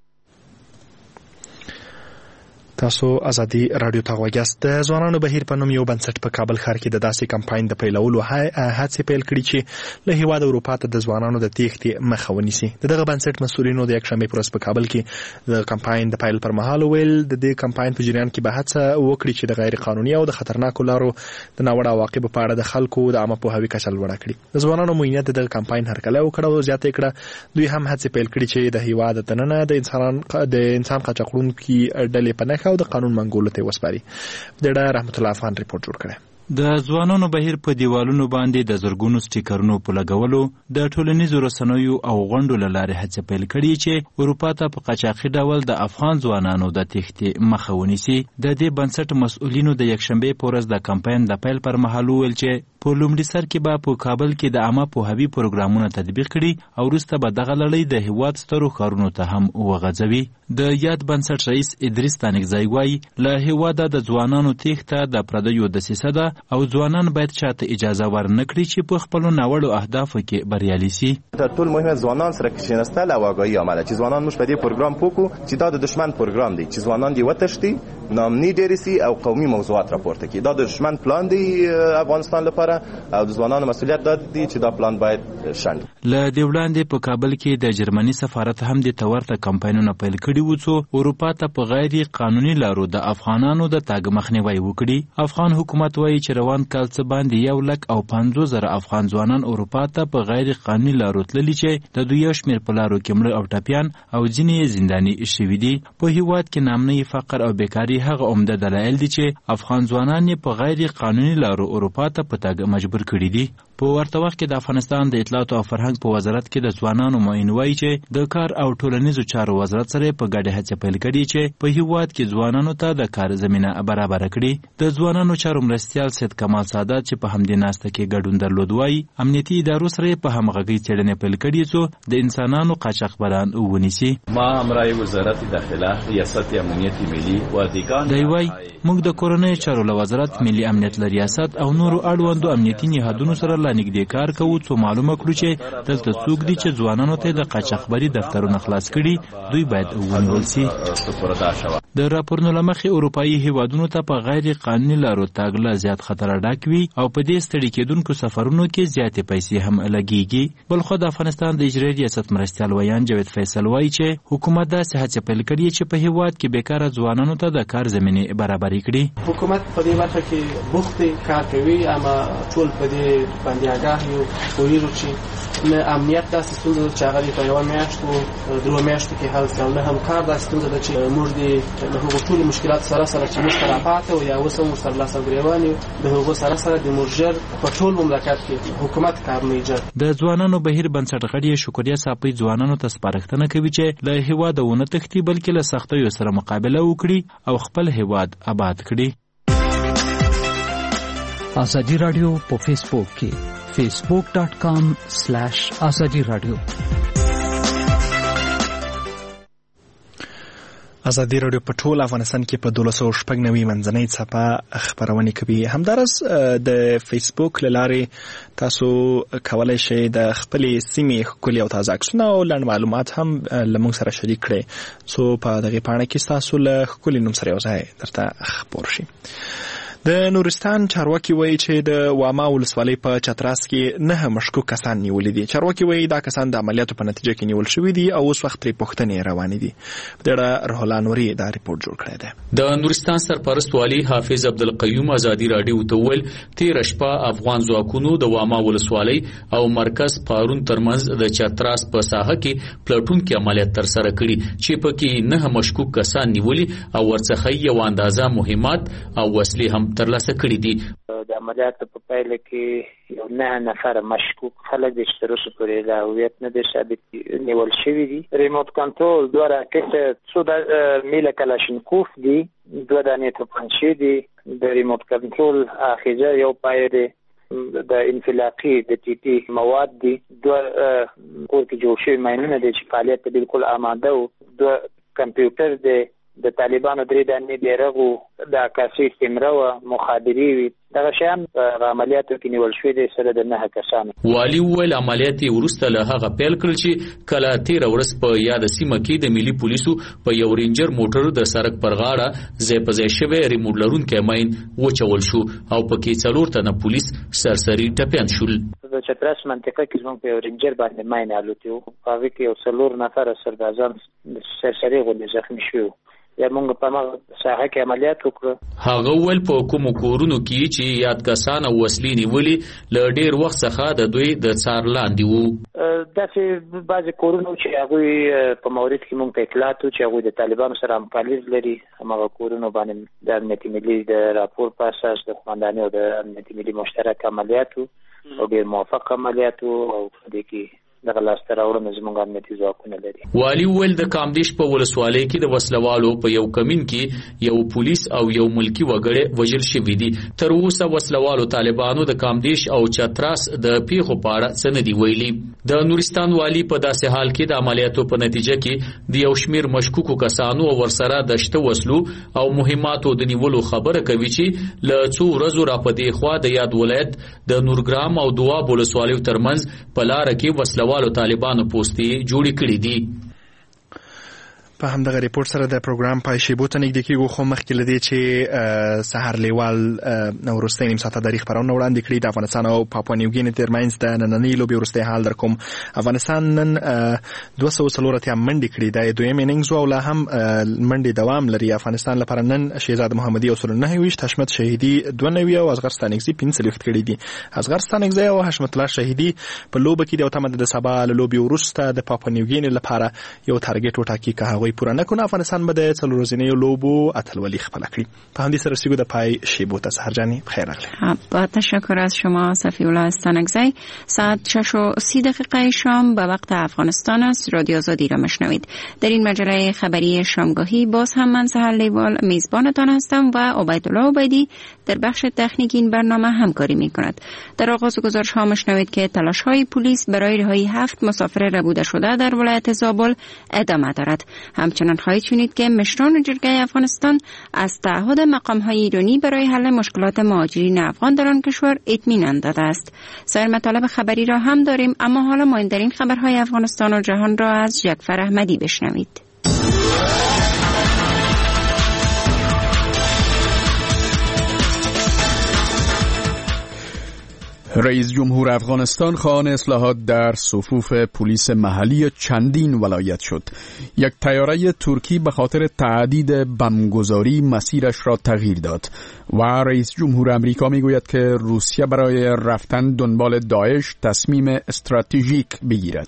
تاسو ازادي رادیو ته غوږیاست. د ځوانانو بهیر په نوم یو بنسټ په کابل ښار کې د داسې کمپاین د پیلولو هڅې پیل کړي چې له هیواد اروپا ته د ځوانانو د تېښتې مخه ونیسي. د دغه بنسټ مسؤلینو د یکشنبې په ورځ په کابل کې د کمپاین د پیل پر مهال ویل د دې کمپاین په جریان کې به هڅه وکړي چې د غیر قانوني او د خطرناکو لارو د ناوړه عواقبو په اړه د خلکو د عامه پوهاوي کچه لوړه کړي. د ځوانانو معینیت د دغه کمپاین هرکلی وکړه او زیاته کړه دوی هم هڅې پیل کړي چې د هیواد دننه د انسان د انسان قاچاقړونکي ډلې په نښه او د قانون منګولو ته وسپاري. د رحمت الله افغان ریپورت جوړ کړی. د ځوانانو بهیر په دیوالونو باندې د زرګونو سټیکرونو په لګولو د ټولنیزو رسنیو او غونډو له لارې هڅه پیل کړې چې اروپا ته په قاچاقي ډول د افغان ځوانانو د تېښتې مخه ونیسي. د دې بنسټ مسؤلینو د یکشنبې په ورځ د کمپاین د پیل پر مهال وویل چې په لومړي سر کې به په کابل کې د عامه پوهاوي پروګرامونه تطبیق کړي او وروسته به دغه لړۍ د هیواد سترو ښارونو ته هم وغځوي. د یاد بنسټ رئیس ادریس تانکزی وایي له هیواده د ځوانانو تېښته د پردیو دسیسه ده او ځوانان باید چاته اجازه ورنکړي چې په خپلو ناوړو اهدافو کې بریالي سي. تر ټولو مهمه ځوانان سره کښېنستل او آګاهي عمله چې ځوانان موږ په دې پروګرام پوکو چې دا د دشمن پروګرام دی چې ځوانان دې وتښتي ناامني ډېرې سي او قومي موضوعات راپورته کړي. دا د دښمن پلان دی افغانستان لپاره او د ځوانانو مسؤلیت دا دی چې دا پلان باید شنډ. له دې وړاندې په کابل کې د جرمني سفارت هم د تورته کمپاینونه پیل کړي وو څو اروپا ته په غیر قانوني لارو د افغانانو د تاګ مخنیوي وکړي. افغان حکومت وایي چې روان کال څه باندې یو لک او پنځوس زره افغان ځوانان اروپا ته په غیر قانوني لارو تللي چې د دوی یو شمېر په لارو کې مړه او ټپیان او ځینې یې زنداني شوي دي. په هېواد کې نامنۍ فقر او بیکاري هغه عمده دلایل دي چې افغان ځوانان یې په غیر قانوني لارو اروپا ته په تګ مجبور کړي دي. په ورته وخت کې د افغانستان د اطلاعات او فرهنګ په وزارت کې د ځوانانو معین وایي چې د کار او ټولنیزو چارو وزارت سره په ګډه هڅه پیل کړې چې په هېواد کې ځوانانو ته د کار زمینه برابره کړي. د ځوانانو چارو مرستیال سید کمال سادات چې په همدې ناسته کې ګډون درلود وایي امنیتي ادارو سره په همغږۍ څېړنې پیل کړي څو د انسانانو قاچاقبران ونیسي. ما همراه وزارت داخله ریاست امنیت ملی و دیگان دی وایي موږ د کورنۍ چارو له وزارت ملي امنیت له ریاست او نورو اړوندو امنیتي نهادونو سره لا نږدې کار کوو څو معلومه کړو چې دلته څوک دي چې ځوانانو ته د قاچاقبري دفترونه خلاص کړي دوی باید ونیول سي. د راپورونو له مخې اروپایي هیوادونو ته په غیر قانوني لارو تګ لا زیات خطر ډک وي او په دې ستړي کېدونکو سفرونو کې زیاتې پیسې هم لګیږي. بلخو د افغانستان د اجرایي ریاست مرستیال ویان جاوید فیصل وایي چې حکومت داسې هڅې پیل کړي چې په هیواد کې بیکاره ځوانانو ته د کار زمینې برابرې کړي. حکومت په دې برخه کې بوخت کار کوي اما ټول په دې باندې آگاه یو پوهیږو چې نه امنیت داسې ستونزه چې هغه په یوه میاشت و درو میاشتو کې حل کړو، نه هم کار داسې ستونزه ده چې موږ د هغو ټولو مشکلاتو سره سره چې موږ ته راپاته و یا اوس هم ورسره لاس او ګرېوان یو د هغو سره سره د موږ ژر په ټول مملکت کې حکومت کارونه ایجاد. د ځوانانو بهیر بنسټغړي شکریه صافی ځوانانو ته سپارښتنه کوي چې له هېواده ونه تښتي بلکې له سختیو سره مقابله وکړي او خپل هېواد آباد کړي. ازادي رادیو په فیسبوک کې facebook dot com slash azadi radio. ازادي رادیو په ټول افغانستان کې په دولس سوه شپږ نوي منځنۍ څپه خپرونې کوي. همدارس د فیسبوک له لارې تاسو کولی شئ د خپلې سیمې ښکلي او تازه عکسونه او لنډ معلومات هم له موږ سره شریک کړئ څو په دغې پاڼه کې ستاسو له ښکلي نوم سره یو ځای درته خپور شي. د نورستان چارواکي وایي چې د واما ولسوالۍ په چتراس کې نه مشکوک کسان نیولي دي. چارواکي وایي دا کسان د عملیاتو په نتیجه کې نیول شوي دي او اوس وخت ترې پوښتنې روانې دي. په دې اړه روح الله نوري دا ریپورټ جوړ کړی دی. د نورستان سرپرست والي حافظ عبدالقیوم ازادي راډیو ته وویل تېره شپه افغان ځواکونو د واما ولسوالۍ او مرکز پارون ترمنځ د چتراس په ساحه کې پلټونکي عملیات ترسره کړي چې پکې نه مشکوک کسان نیولي او ورڅخه یو اندازه مهمات او وسلې هم ترلاسه کړي دي. د عملیاتو په پایله کې یو نه نفر مشکوک خلک د تر اوسه پورې د هویت نه دي ثابت نیول شوي دي. ریموت کنټرول دوه راکټ څو د میله کلاشینکوف دي، دوه دانې توپنچې دي، د ریموت کنټرول اخیزه یو پای دی، د انفلاقي د ټي ټي مواد دي، دوه کور کې جوړ شوي ماینونه دي چې فعالیت ته بالکل آماده وو، دوه کمپیوټر دی، د طالبانو درې دانې بیرغ وو، د عکاسي کیمره وه، مخابرې وي، دغه شیان په عملیاتو کې نیول شوي دي سره د نهه کسانو. والي وویل عملیات یې وروسته له هغه پیل کړل چې کله تېره ورځ په یاده سیمه کې د ملي پولیسو په یو رینجر موټر د سړک پر غاړه ځای په ځای شوی ریموټ لرونکی ماین وچول شو او پکې څلور تنه پولیس سرسري ټپیان شول. د چتراس منطقه کې زموږ په یو رینجر باندې ماین الوتی و، په هغې کې یو څلور نفره سربازان سرسري غوندې زخمي شوي وو. یا موږ په هغه ساحه کې عملیات وکړو. هغه وویل په کومو کورونو کې چې یاد کسان او وسلې نیولې له ډېر وخت څخه د دوی د څار لاندې وو. داسې بعضې کورونو چې هغوی په مورد کې موږ ته اطلاعات وو چې هغوی د طالبانو سره همکاري لري، همغه کورونو باندې د امنیتي ملي د راپور په اساس د قماندانۍ او د امنیتي ملي مشترک عملیات وو او ډېر موفق عملیات وو او په دې کې دغه لاسته راوړنه زموږ امنیتي ځواکونه لري. والي وویل د کامدیش په ولسوالۍ کې د وسلوالو په یو کمین کې یو پولیس او یو ملکي وګړی وژل شوي دي. تر اوسه وسلوالو طالبانو د کامدیش او چتراس د پیښو په اړه څه نه دي ویلي. د نورستان والي په داسې حال کې د عملیاتو په نتیجه کې د یو شمېر مشکوکو کسانو او ورسره د شته وسلو او مهماتو د نیولو خبره کوي چې له څو ورځو راپدې خوا د یاد ولایت د نورګرام او دواب ولسوالیو ترمنځ په لاره کې وسلوالو طالبانو پوستې جوړې کړې دي. په همدغه ریپورت سره د پروګرام پای شیبو ته نږدې کېږو، خو مخکې له دې چې سهار لیوال وروستۍ نیم ساعته دریغ خپرونه وړاندې کړي د افغانستان او پاپوا نیوګیني ترمنځ د نننۍ لوبې وروستی حال در کوم. افغانستان نن دوه سوه څلور اتیا منډې کړي، دا یې دویم اننګز و او لا هم منډې دوام لري. افغانستان لپاره نن شهزاد محمدي او سلو نهه ویشت، حشمت شهیدي دوه نوي او اصغر ستانکزي پنځه څلوېښت کړي دي. اصغر ستانکزي او حشمت الله شهیدي په لوبه کې د تمه د سبا له لوبې وروسته د پاپوا نیوګیني لپاره یو تارګټ وټاکي که هغوی پوره نه کړي افغانستان به د څلور ورځنیو لوبو اتلولي خپله کړي. په همدې سره رسیدو د پای شیبو ته. سحرجانی بخیر راغلی. با تشکر از شما صفی الله استانکزی. ساعت شش و سی دقیقه شام به وقت افغانستان است. رادیو آزادی را مشنوید. در این مجله خبری شامگاهی باز هم من سحر لیوال میزبانتان هستم و عبیدالله عبیدی در بخش تکنیکی این برنامه همکاری می کند. در آغاز گزارش ها مشنوید که تلاش های پلیس برای رهایی هفت مسافر ربوده شده در ولایت زابل ادامه دارد. همچنان خواهید شنید که مشران جرگه افغانستان از تعهد مقام‌های ایرانی برای حل مشکلات مهاجرین افغان در آن کشور اطمینان داده است. سایر مطالب خبری را هم داریم، اما حالا مهمترین خبرهای افغانستان و جهان را از جعفر احمدی بشنوید. رئیس جمهور افغانستان خواهان اصلاحات در صفوف پلیس محلی چندین ولایت شد. یک طیاره ترکی به خاطر تعدید بمبگذاری مسیرش را تغییر داد و رئیس جمهور امریکا میگوید که روسیه برای رفتن دنبال داعش تصمیم استراتژیک بگیرد.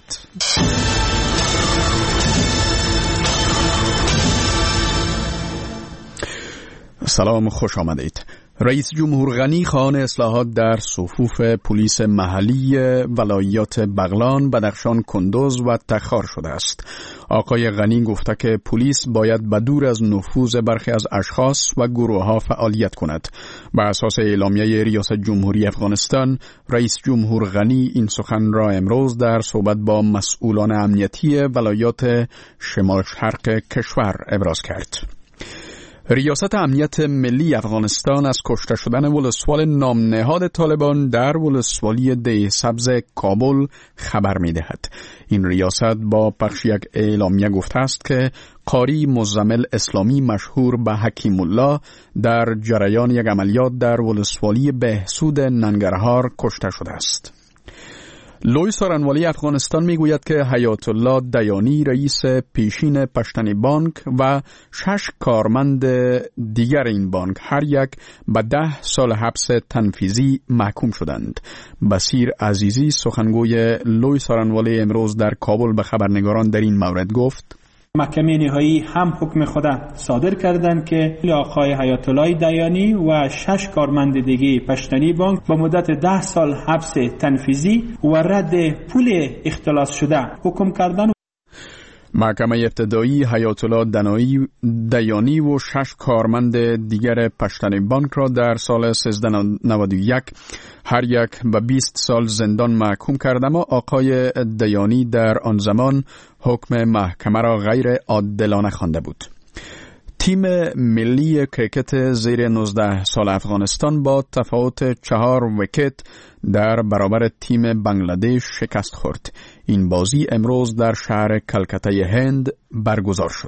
سلام، خوش آمدید. رئیس جمهور غنی خواهان اصلاحات در صفوف پلیس محلی ولایات بغلان، بدخشان، کندوز و تخار شده است. آقای غنی گفته که پلیس باید بدور از نفوذ برخی از اشخاص و گروه‌ها فعالیت کند. بر اساس اعلامیه ریاست جمهوری افغانستان، رئیس جمهور غنی این سخن را امروز در صحبت با مسئولان امنیتی ولایات شمال شرق کشور ابراز کرد. ریاست امنیت ملی افغانستان از کشته شدن ولسوال نام نهاد طالبان در ولسوالی ده سبز کابل خبر می دهد. این ریاست با پخش یک اعلامیه گفته است که قاری مزمل اسلامی مشهور به حکیم الله در جریان یک عملیات در ولسوالی بهسود ننگرهار کشته شده است. لوی سارنوالی افغانستان میگوید که حیات الله دیانی رئیس پیشین پشتنی بانک و شش کارمند دیگر این بانک هر یک به ده سال حبس تنفیذی محکوم شدند. بصیر عزیزی سخنگوی لوی سارنوالی امروز در کابل به خبرنگاران در این مورد گفت: محکمه نهایی هم حکم خود صادر کردند که آقای حیات الله دیانی و شش کارمند دیگه پشتنی بانک با مدت ده سال حبس تنفیذی و رد پول اختلاس شده حکم کردند. محکمه ابتدایی حیات الله دیانی و شش کارمند دیگر پشتنی بانک را در سال سیزده نود و یک هر یک به بیست سال زندان محکوم کرد، اما آقای دیانی در آن زمان حکم محکمه را غیر عادلانه خوانده بود. تیم ملی کریکت زیر نوزده سال افغانستان با تفاوت چهار ویکت در برابر تیم بنگلادش شکست خورد. این بازی امروز در شهر کلکته هند برگزار شد.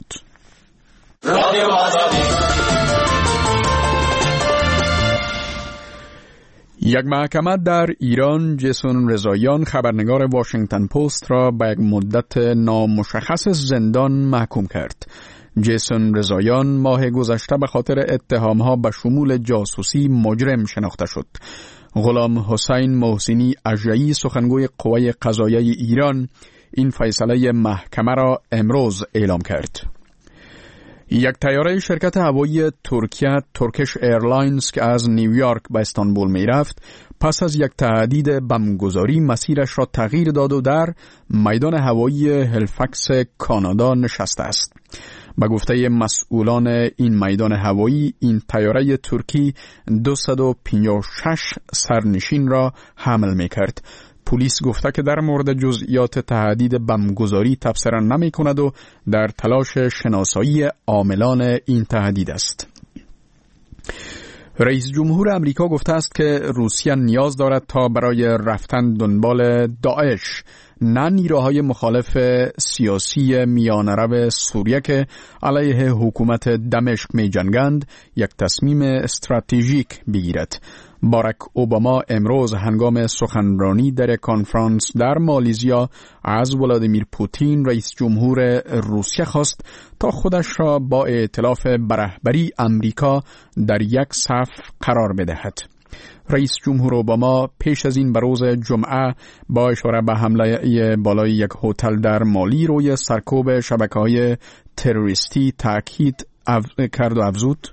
یک محکمه در ایران جیسون رضاییان خبرنگار واشنگتن پست را به یک مدت نامشخص زندان محکوم کرد. جیسون رضاییان ماه گذشته به خاطر اتهامها به شمول جاسوسی مجرم شناخته شد. غلام حسین محسنی اژه‌ای سخنگوی قوه قضاییه ایران این فیصله محکمه را امروز اعلام کرد. یک طیاره شرکت هوایی ترکیه ترکش ایرلاینز که از نیویورک به استانبول می رفت پس از یک تهدید بمبگذاری مسیرش را تغییر داد و در میدان هوایی هلیفاکس کانادا نشسته است. به گفته مسئولان این میدان هوایی، این طیاره ترکی دویست و پنجاه و شش سرنشین را حمل می کرد. پلیس گفته که در مورد جزئیات تهدید بمبگذاری تبصره نمی کند و در تلاش شناسایی عاملان این تهدید است. رئیس جمهور امریکا گفته است که روسیه نیاز دارد تا برای رفتن دنبال داعش نه نیروهای مخالف سیاسی میانه سوریه که علیه حکومت دمشق می جنگند یک تصمیم استراتژیک بگیرد. باراک اوباما امروز هنگام سخنرانی در کنفرانس در مالزیا از ولادیمیر پوتین رئیس جمهور روسیه خواست تا خودش را با ائتلاف برهبری امریکا در یک صف قرار بدهد. رئیس جمهور اوباما پیش از این بروز جمعه با اشاره به حمله بالای یک هتل در مالی روی سرکوب شبکه‌های تروریستی تاکید کرد و افزود: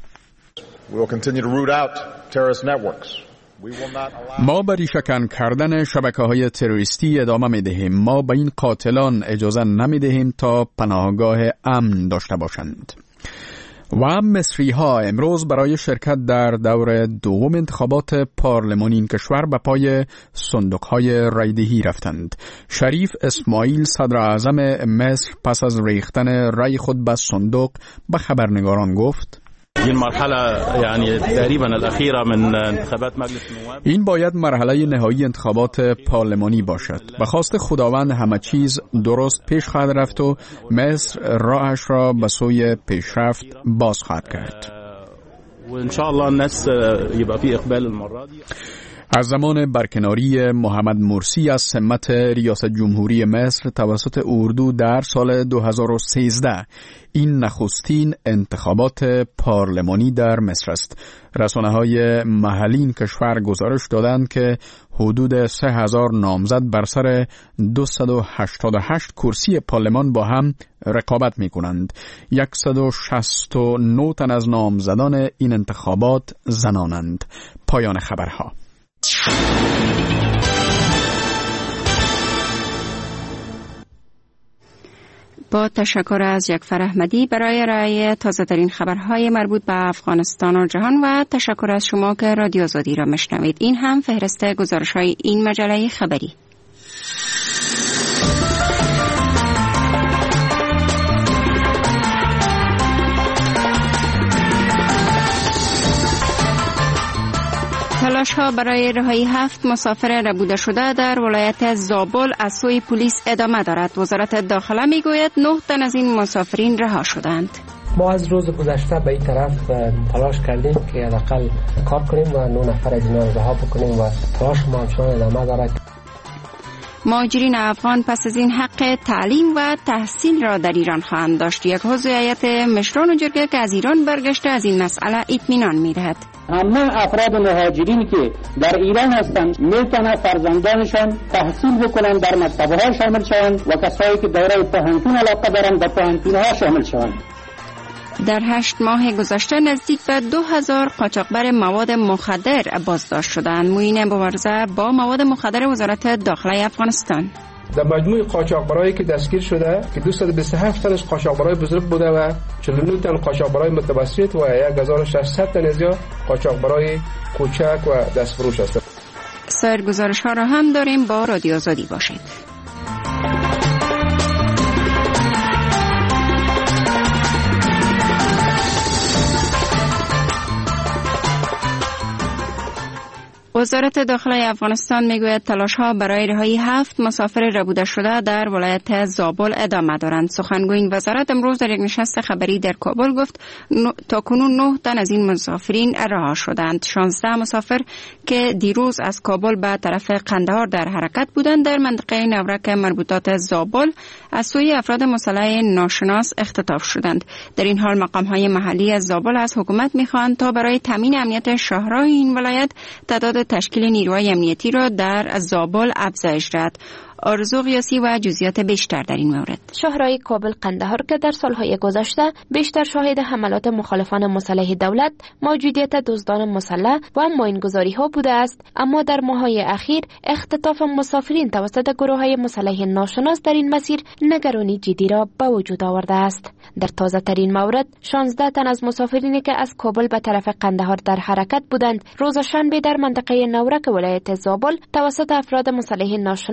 ما به ریشه‌کن کردن شبکه‌های تروریستی ادامه می‌دهیم. ما به این قاتلان اجازه نمی‌دهیم تا پناهگاه امن داشته باشند. و مصری ها امروز برای شرکت در دور دوم انتخابات پارلمانی این کشور به پای صندوق های رایدهی رفتند. شریف اسماعیل صدر اعظم مصر پس از ریختن رای خود به صندوق به خبرنگاران گفت: این مرحله یعنی تقریبا الاخیره من انتخابات مجلس النواب این باید مرحله نهایی انتخابات پارلمانی باشد. به خواست خداوند همه چیز درست پیش خواهد رفت و مصر راهش را به سوی پیشرفت باز خواهد کرد. و ان شاء الله الناس يبقى في اقبال المره دي. از زمان برکناری محمد مرسی از سمت ریاست جمهوری مصر توسط اردو در سال دو هزار و سیزده این نخستین انتخابات پارلمانی در مصر است. رسانه‌های محلی این کشور گزارش دادند که حدود سه هزار نامزد بر سر دویست و هشتاد و هشت کرسی پارلمان با هم رقابت می‌کنند. صد و شصت و نه تن از نامزدان این انتخابات زنانند. پایان خبرها. با تشکر از یکفر احمدی برای رای تازه ترین خبرهای مربوط به افغانستان و جهان و تشکر از شما که رادیو آزادی را میشنوید. این هم فهرست گزارش‌های این مجله خبری. تلاش‌ها برای رهایی هفت مسافر ربوده شده در ولایت زابل از سوی پلیس ادامه دارد. وزارت داخله میگوید نه تن از این مسافرین رها شدند. ما از روز گذشته به این طرف تلاش کردیم که حداقل کار کنیم و نه نفر از اینا رها بکنیم و تلاش ما همچنان ادامه دارد. مهاجرین افغان پس از این حق تعلیم و تحصیل را در ایران خواهند داشت. یک عضو هیئت مشران و جرگه که از ایران برگشته از این مسئله اطمینان می‌دهد. همه افراد مهاجرین که در ایران هستند میتونه فرزندانشان تحصیل بکنند، در مکتب‌ها شامل شوند و کسایی که دوره پوهنتون علاقه دارند به پوهنتون‌ها شامل شوند. در هشت ماه گذشته نزدیک به دو هزار قاچاقبر مواد مخدر بازداشت شدند. معین مبارزه با مواد مخدر وزارت داخله افغانستان. در مجموع قاچاقبرایی که دستگیر شده که دویست و بیست و هفت تنش قاچاقبرای بزرگ بوده و چهل و نه تن قاچاقبرای متوسط و یک هزار و ششصد تن از قاچاقبرای کوچک و دستفروش هستند. سایر گزارش ها را هم داریم. با رادیو آزادی باشید. وزارت داخله افغانستان میگوید تلاش‌ها برای رهایی هفت مسافر ربوده شده در ولایت زابل ادامه دارند. سخنگوی این وزارت امروز در یک نشست خبری در کابل گفت تا کنون نه تن از این مسافرین رها شدند. شانزده مسافر که دیروز از کابل به طرف قندهار در حرکت بودند در منطقه نورک مربوطات زابل از سوی افراد مسلح ناشناس اختطاف شدند. در این حال مقام‌های محلی از زابل از حکومت می‌خواهند تا برای تامین امنیت شهرهای این ولایت تعداد تشکیل نیروهای امنیتی را در زابل افزایش دهد. آرزو قیاسی و جزئیات بیشتر در این مورد. شهرهای کابل قندهار که در سالهای گذشته بیشتر شاهد حملات مخالفان مسلح دولت، موجودیت دزدان مسلح و ماینگذاری ها بوده است، اما در ماه‌های اخیر اختطاف مسافرین توسط گروه‌های مسلح ناشناس در این مسیر نگرانی جدی را به وجود آورده است. در تازه ترین مورد شانزده تن از مسافرینی که از کابل به طرف قندهار در حرکت بودند روز شنبه در منطقه نورک ولایت زابل توسط افراد مسلح ناشناس از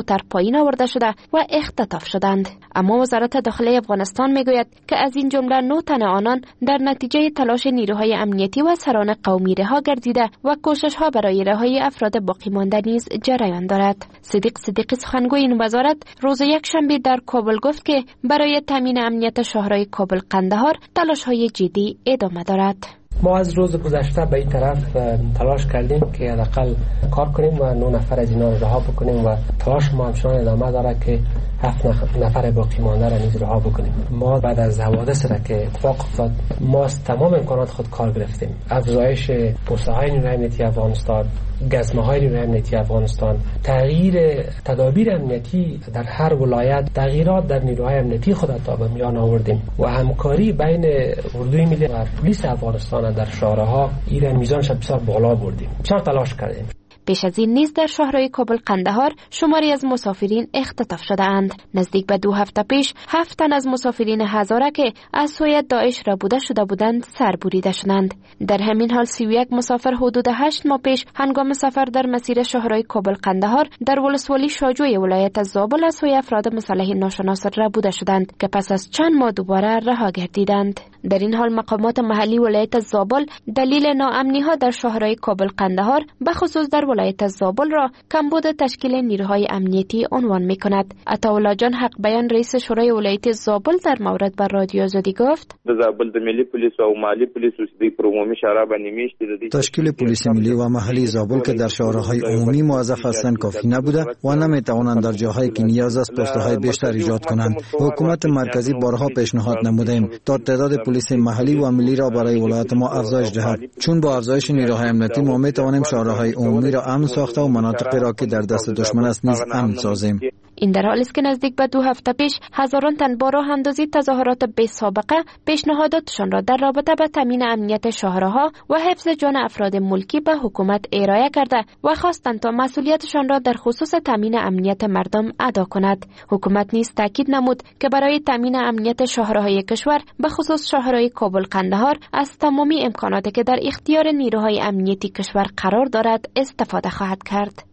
موتر پایین آورده شده و اختطاف شدند. اما وزارت داخلی افغانستان میگوید که از این جمله نه تن آنان در نتیجه تلاش نیروهای امنیتی و سران قومی رها گردیده و کوشش ها برای رهایی افراد باقی مانده نیز جریان دارد. صدیق صدیقی سخنگوی این وزارت روز یک شنبه در کابل گفت که برای تامین امنیت شهرهای کابل قندهار تلاش های جدی ادامه دارد. ما از روز گذشته به این طرف تلاش کردیم که حداقل کار کنیم و نه نفر از اینا رها بکنیم و تلاش ما همچنان ادامه داره که هفت نفر باقی مانده را نیز رها بکنیم. ما بعد از حوادث را که اتفاق افتاد ما از تمام امکانات خود کار گرفتیم. افزایش پست‌های نیروی امنیتی افغانستان، گزمه‌های نیروی امنیتی افغانستان، تغییر تدابیر امنیتی در هر ولایت، تغییرات در نیروهای امنیتی خود تا به میان آوردیم و همکاری بین اردوی ملی و پلیس افغانستان در شهرها این میزانش بسیار بالا بردیم. بسیار تلاش کردیم. پیش از این نیز در شهرهای کابل قندهار شماری از مسافرین اختطاف شده اند. نزدیک به دو هفته پیش هفت تن از مسافرین هزاره که از سوی داعش ربوده شده بودند سر بریده شدند. در همین حال سی و یک مسافر حدود هشت ماه پیش هنگام سفر در مسیر شهرهای کابل قندهار در ولسوالی شاجوی ولایت زابل از سوی افراد مسلح ناشناس ربوده شدند که پس از چند ماه دوباره رها گردیدند. در این حال مقامات محلی ولایت زابل دلیل ناامنی ها در شهرهای کابل قندهار به خصوص در ولایت زابل را کمبود تشکیل نیروهای امنیتی عنوان می کند. عطاالله جان حق بیان رئیس شورای ولایت زابل در مورد بر رادیو آزادی گفت: زابل د ملی پولیس و مالی پولیس د عمومی شورا باندې میشته. تشکیل پلیس ملی و محلی زابل که در شورای عمومی موظف هستند کافی نبوده و نمی توانند در جاهایی که نیاز است پست‌های بیشتر ایجاد کنند. حکومت مرکزی بارها پیشنهاد نمودیم تا تعداد پلیس محلی و ملی را برای ولایت ما افزایش دهد، چون با افزایش نیروهای امنیتی ما می توانیم شهرهای عمومی را امن ساخته و مناطقی را که در دست دشمن است نیز امن سازیم. این در حالی است که نزدیک به دو هفته پیش هزاران تن با راه اندازی تظاهرات بی سابقه پیشنهاداتشان را در رابطه با تامین امنیت شهرها و حفظ جان افراد ملکی به حکومت ارائه کرده و خواستند تا مسئولیتشان را در خصوص تامین امنیت مردم ادا کند. حکومت نیز تاکید نمود که برای تامین امنیت شهرهای کشور به خصوص شهرهای کابل قندهار از تمامی امکاناتی که در اختیار نیروهای امنیتی کشور قرار دارد استفاده خواهد کرد.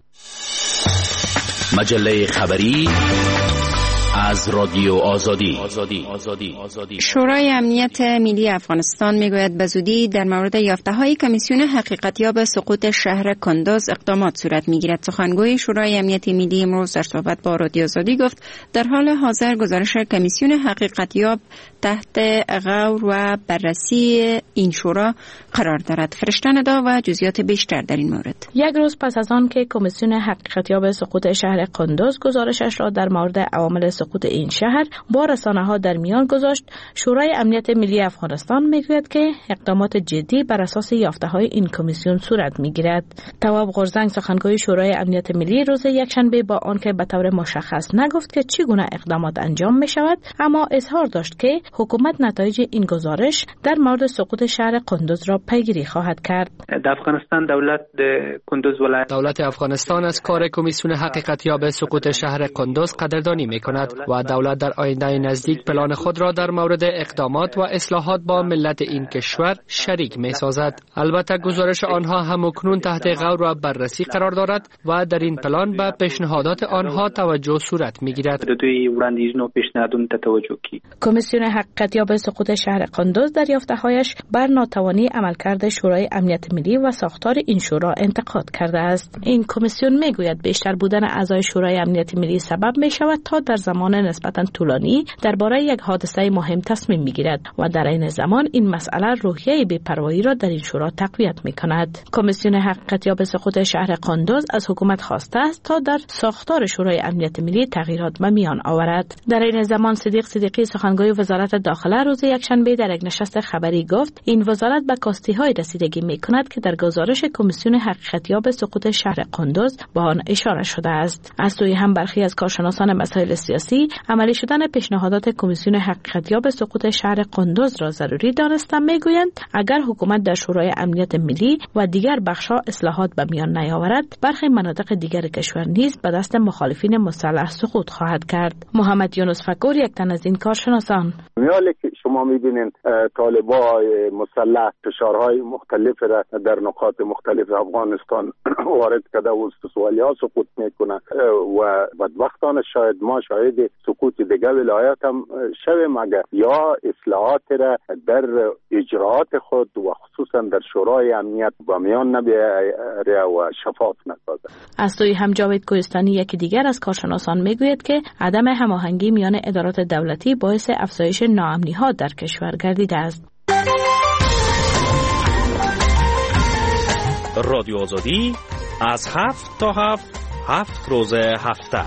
مجله خبری از رادیو آزادی. شورای امنیت ملی افغانستان میگوید به زودی در مورد یافته‌های کمیسیون حقیقتیاب سقوط شهر کندوز اقدامات صورت میگیرد. سخنگوی شورای امنیت ملی امروز در صحبت با رادیو آزادی گفت در حال حاضر گزارش کمیسیون حقیقتیاب تحت غور و بررسی این شورا قرار دارد. فرشته ندا و جزئیات بیشتر در این مورد. یک روز پس از آن که کمیسیون حقیقتیاب سقوط شهر کندوز گزارشش را در مورد عوامل سقوط این شهر با رسانه‌ها در میان گذاشت، شورای امنیت ملی افغانستان میگوید که اقدامات جدی بر اساس یافته‌های این کمیسیون صورت میگیرد. تواب غرزنگ سخنگوی شورای امنیت ملی روز یکشنبه با آنکه به طور مشخص نگفت که چگونه اقدامات انجام می شود، اما اظهار داشت که حکومت نتایج این گزارش در مورد سقوط شهر کندوز را پیگیری خواهد کرد. در افغانستان دولت کندوز ولایت دولت افغانستان از کار کمیسیون حقیقتیاب سقوط شهر کندوز قدردانی می‌کند و دولت در آینده نزدیک پلان خود را در مورد اقدامات و اصلاحات با ملت این کشور شریک می‌سازد. البته گزارش آنها همکنون تحت غور و بررسی قرار دارد و در این پلان به پیشنهادات آنها توجه صورت می‌گیرد. کمیسیون حقیقتیاب سقوط شهر کندوز در یافته‌هایش بر ناتوانی عملکرد شورای امنیت ملی و ساختار این شورا انتقاد کرده است. این کمیسیون میگوید بیشتر بودن اعضای شورای امنیت ملی سبب می شود تا در زمان نسبتاً طولانی درباره یک حادثه مهم تصمیم میگیرد و در این زمان این مسئله روحیه بی‌پروایی را در این شورا تقویت میکند. کمیسیون حقیقتیاب سقوط شهر کندوز از حکومت خواسته است تا در ساختار شورای امنیت ملی تغییرات به میان آورد. در این زمان صدیق صدیقی سخنگوی وزارت داخله روز یکشنبه در یک نشست خبری گفت این وزارت به کاستی‌های رسیدگی میکند که در گزارش کمیسیون حقیقتیاب سقوط شهر کندوز با آن اشاره شده است. از سوی هم برخی از کارشناسان مسائل سیاسی عملی شدن پیشنهادات کمیسیون حقیقتیاب سقوط شهر کندوز را ضروری دانستند. میگویند اگر حکومت در شورای امنیت ملی و دیگر بخش‌ها اصلاحات به میان نیاورد، برخی مناطق دیگر کشور نیز به دست مخالفین مسلح سقوط خواهد کرد. محمد یونس فکور یک تن از این کارشناسان: میاله که شما میبینین طالبای مسلح فشارهای مختلف را در نقاط مختلف افغانستان وارد کرده و استثوالی ها سقوط میکنه و بدبختانه شاید ما شاید سقوط دیگه ولایت هم شویم اگر یا اصلاحات را در اجراعات خود و خصوصا در شورای امنیت با میان نبیاره و شفاف نسازه. از سوی هم جاوید کوهستانی یکی دیگر از کارشناسان میگوید که عدم هماهنگی میان ادارات دولتی باعث افزایش ناامنی ها در کشور گردیده است. رادیو آزادی از هفت تا هفت هفت روز هفته.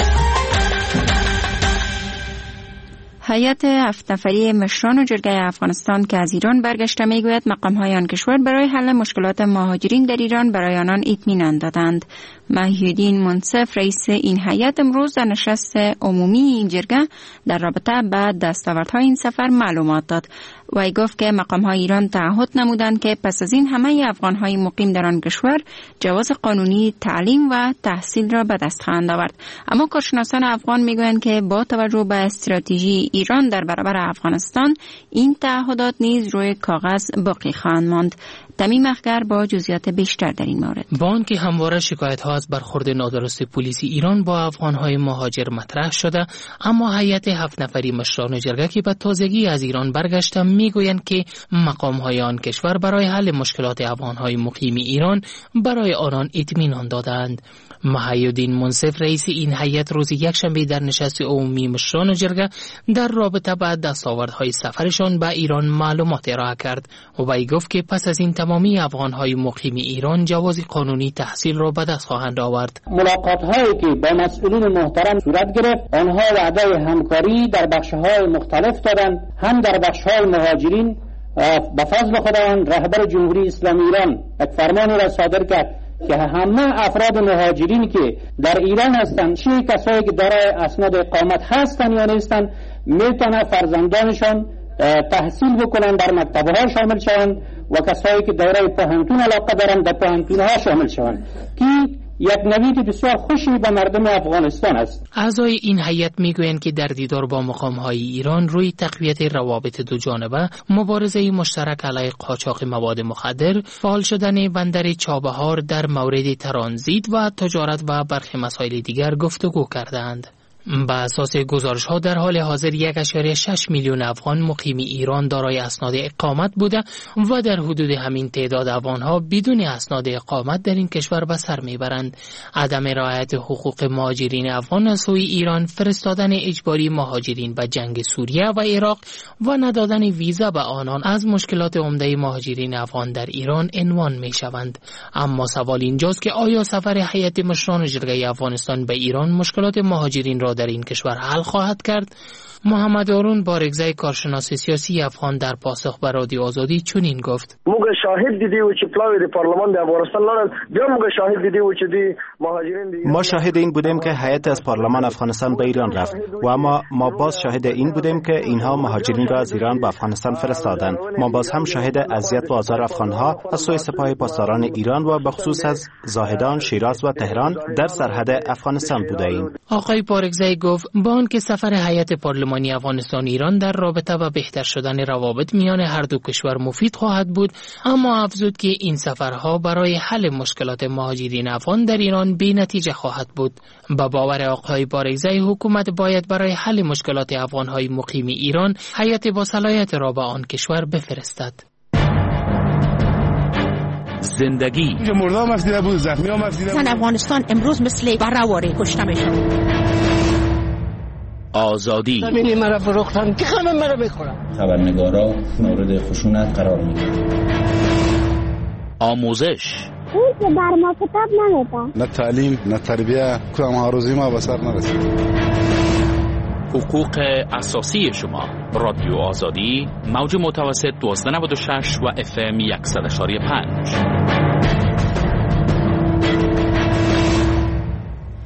هیئت هفت نفری مشران و جرگه افغانستان که از ایران برگشته میگوید مقام‌های آن کشور برای حل مشکلات مهاجرین در ایران برای آنان اطمینان دادند. محیالدین منصف رئیس این هیئت امروز در نشست عمومی این جرگه در رابطه با دستاوردهای این سفر معلومات داد. وی گفت که مقام‌های ایران تعهد نمودند که پس از این همه افغان‌های مقیم در آن کشور جواز قانونی تعلیم و تحصیل را به دست خواهند آورد. اما کارشناسان افغان میگویند که با توجه به استراتژی ایران در برابر افغانستان این تعهدات نیز روی کاغذ باقی خواهند ماند. تمیم اخگر با جزئیات بیشتر در این مورد. با آنکه همواره شکایت‌ها از برخورد نادرست پلیس ایران با افغان‌های مهاجر مطرح شده، اما هیئت هفت نفری مشران جرگه که به تازگی از ایران برگشته میگویند که مقام‌های آن کشور برای حل مشکلات افغان‌های مقیم ایران برای آنان اطمینان دادند. محیالدین منصف رئیس این هیئت روز یکشنبه در نشست عمومی مشران جرگه در رابطه با دستاوردهای سفرشان به ایران معلومات ارائه کرد و وی گفت که پس از این تمامی افغان‌های مقیم ایران جواز قانونی تحصیل را به دست خواهند آورد. ملاقات‌هایی که با مسئولین محترم صورت گرفت، آنها وعده همکاری در بخش‌های مختلف دادند، هم در بخش‌های مهاجرین. به فضل خداوند رهبر جمهوری اسلامی ایران یک فرمانی را صادر کرد که همه افراد مهاجرین که در ایران هستند، چه کسایی که دارای اسناد اقامت هستند یا نیستند، میتونه فرزندانشان تحصیل بکنن، در مکتب‌ها شامل شوند و کسایی که دارای پوهنتون علاقه دارند در پوهنتون‌ها شامل شوند که یک نوید بسیار خوشی به مردم افغانستان است. اعضای این هیئت میگویند که در دیدار با مقام‌های ایران روی تقویت روابط دو جانبه، مبارزه مشترک علیه قاچاق مواد مخدر، فعال شدن بندر چابهار در مورد ترانزیت و تجارت و برخی مسائل دیگر گفتگو کردند. با اساس گزارش‌ها در حال حاضر یک ممیز شش میلیون افغان مقیم ایران دارای اسناد اقامت بوده و در حدود همین تعداد افغان‌ها بدون اسناد اقامت در این کشور به سر میبرند. عدم رعایت حقوق مهاجرین افغان از سوی ایران، فرستادن اجباری مهاجرین به جنگ سوریه و عراق و ندادن ویزا به آنان از مشکلات عمده مهاجرین افغان در ایران عنوان میشوند. اما سوال اینجاست که آیا سفر هیئت مشران جرگه افغانستان به ایران مشکلات مهاجرین را در این کشور حل خواهد کرد؟ محمد آرون بارگزای کارشناس سیاسی افغان در پاسخ به رادیو آزادی چنین گفت: موږ شاهد دیدی و چې پلاوی د پارلمان د افغانستان لاړل، بیا موږ شاهد دیدی و چې دی مهاجرین. ما شاهد این بودیم که هیئت از پارلمان افغانستان به ایران رفت و اما ما باز شاهد این بودیم که اینها مهاجرین را از ایران به افغانستان فرستادند. ما باز هم شاهد اذیت و آزار افغانها از سوی سپاه پاسداران ایران و به خصوص از زاهدان، شیراز و تهران در سرحد افغانستان بودیم. آقای بارگزای گفت با آنکه سفر هیئت پارلمانی افغانستان ایران در رابطه با بهتر شدن روابط میان هر دو کشور مفید خواهد بود، اما افزود که این سفرها برای حل مشکلات مهاجرین افغان در ایران بی نتیجه خواهد بود. با باور آقای بارگزای حکومت باید برای حل مشکلات افغانهای مقیم ایران هیئت با صلاحیت را به آن کشور بفرستد. زندگی مردم مسئله بود، زخمی هم مسئله بود. افغانستان امروز مثل برآواره کشته میشه. آزادی زمینی مرا فروختن که خانم مرا بخورم. خبرنگارا مورد خشونت قرار میگیرن. آموزش اون که بر ما کتاب نمیدن، نه تعلیم نه تربیه، کدام هروزی ما به سر نرسید. حقوق اساسی شما. رادیو آزادی، موج متوسط دوازده نود و شش و اف ام صد و پنج.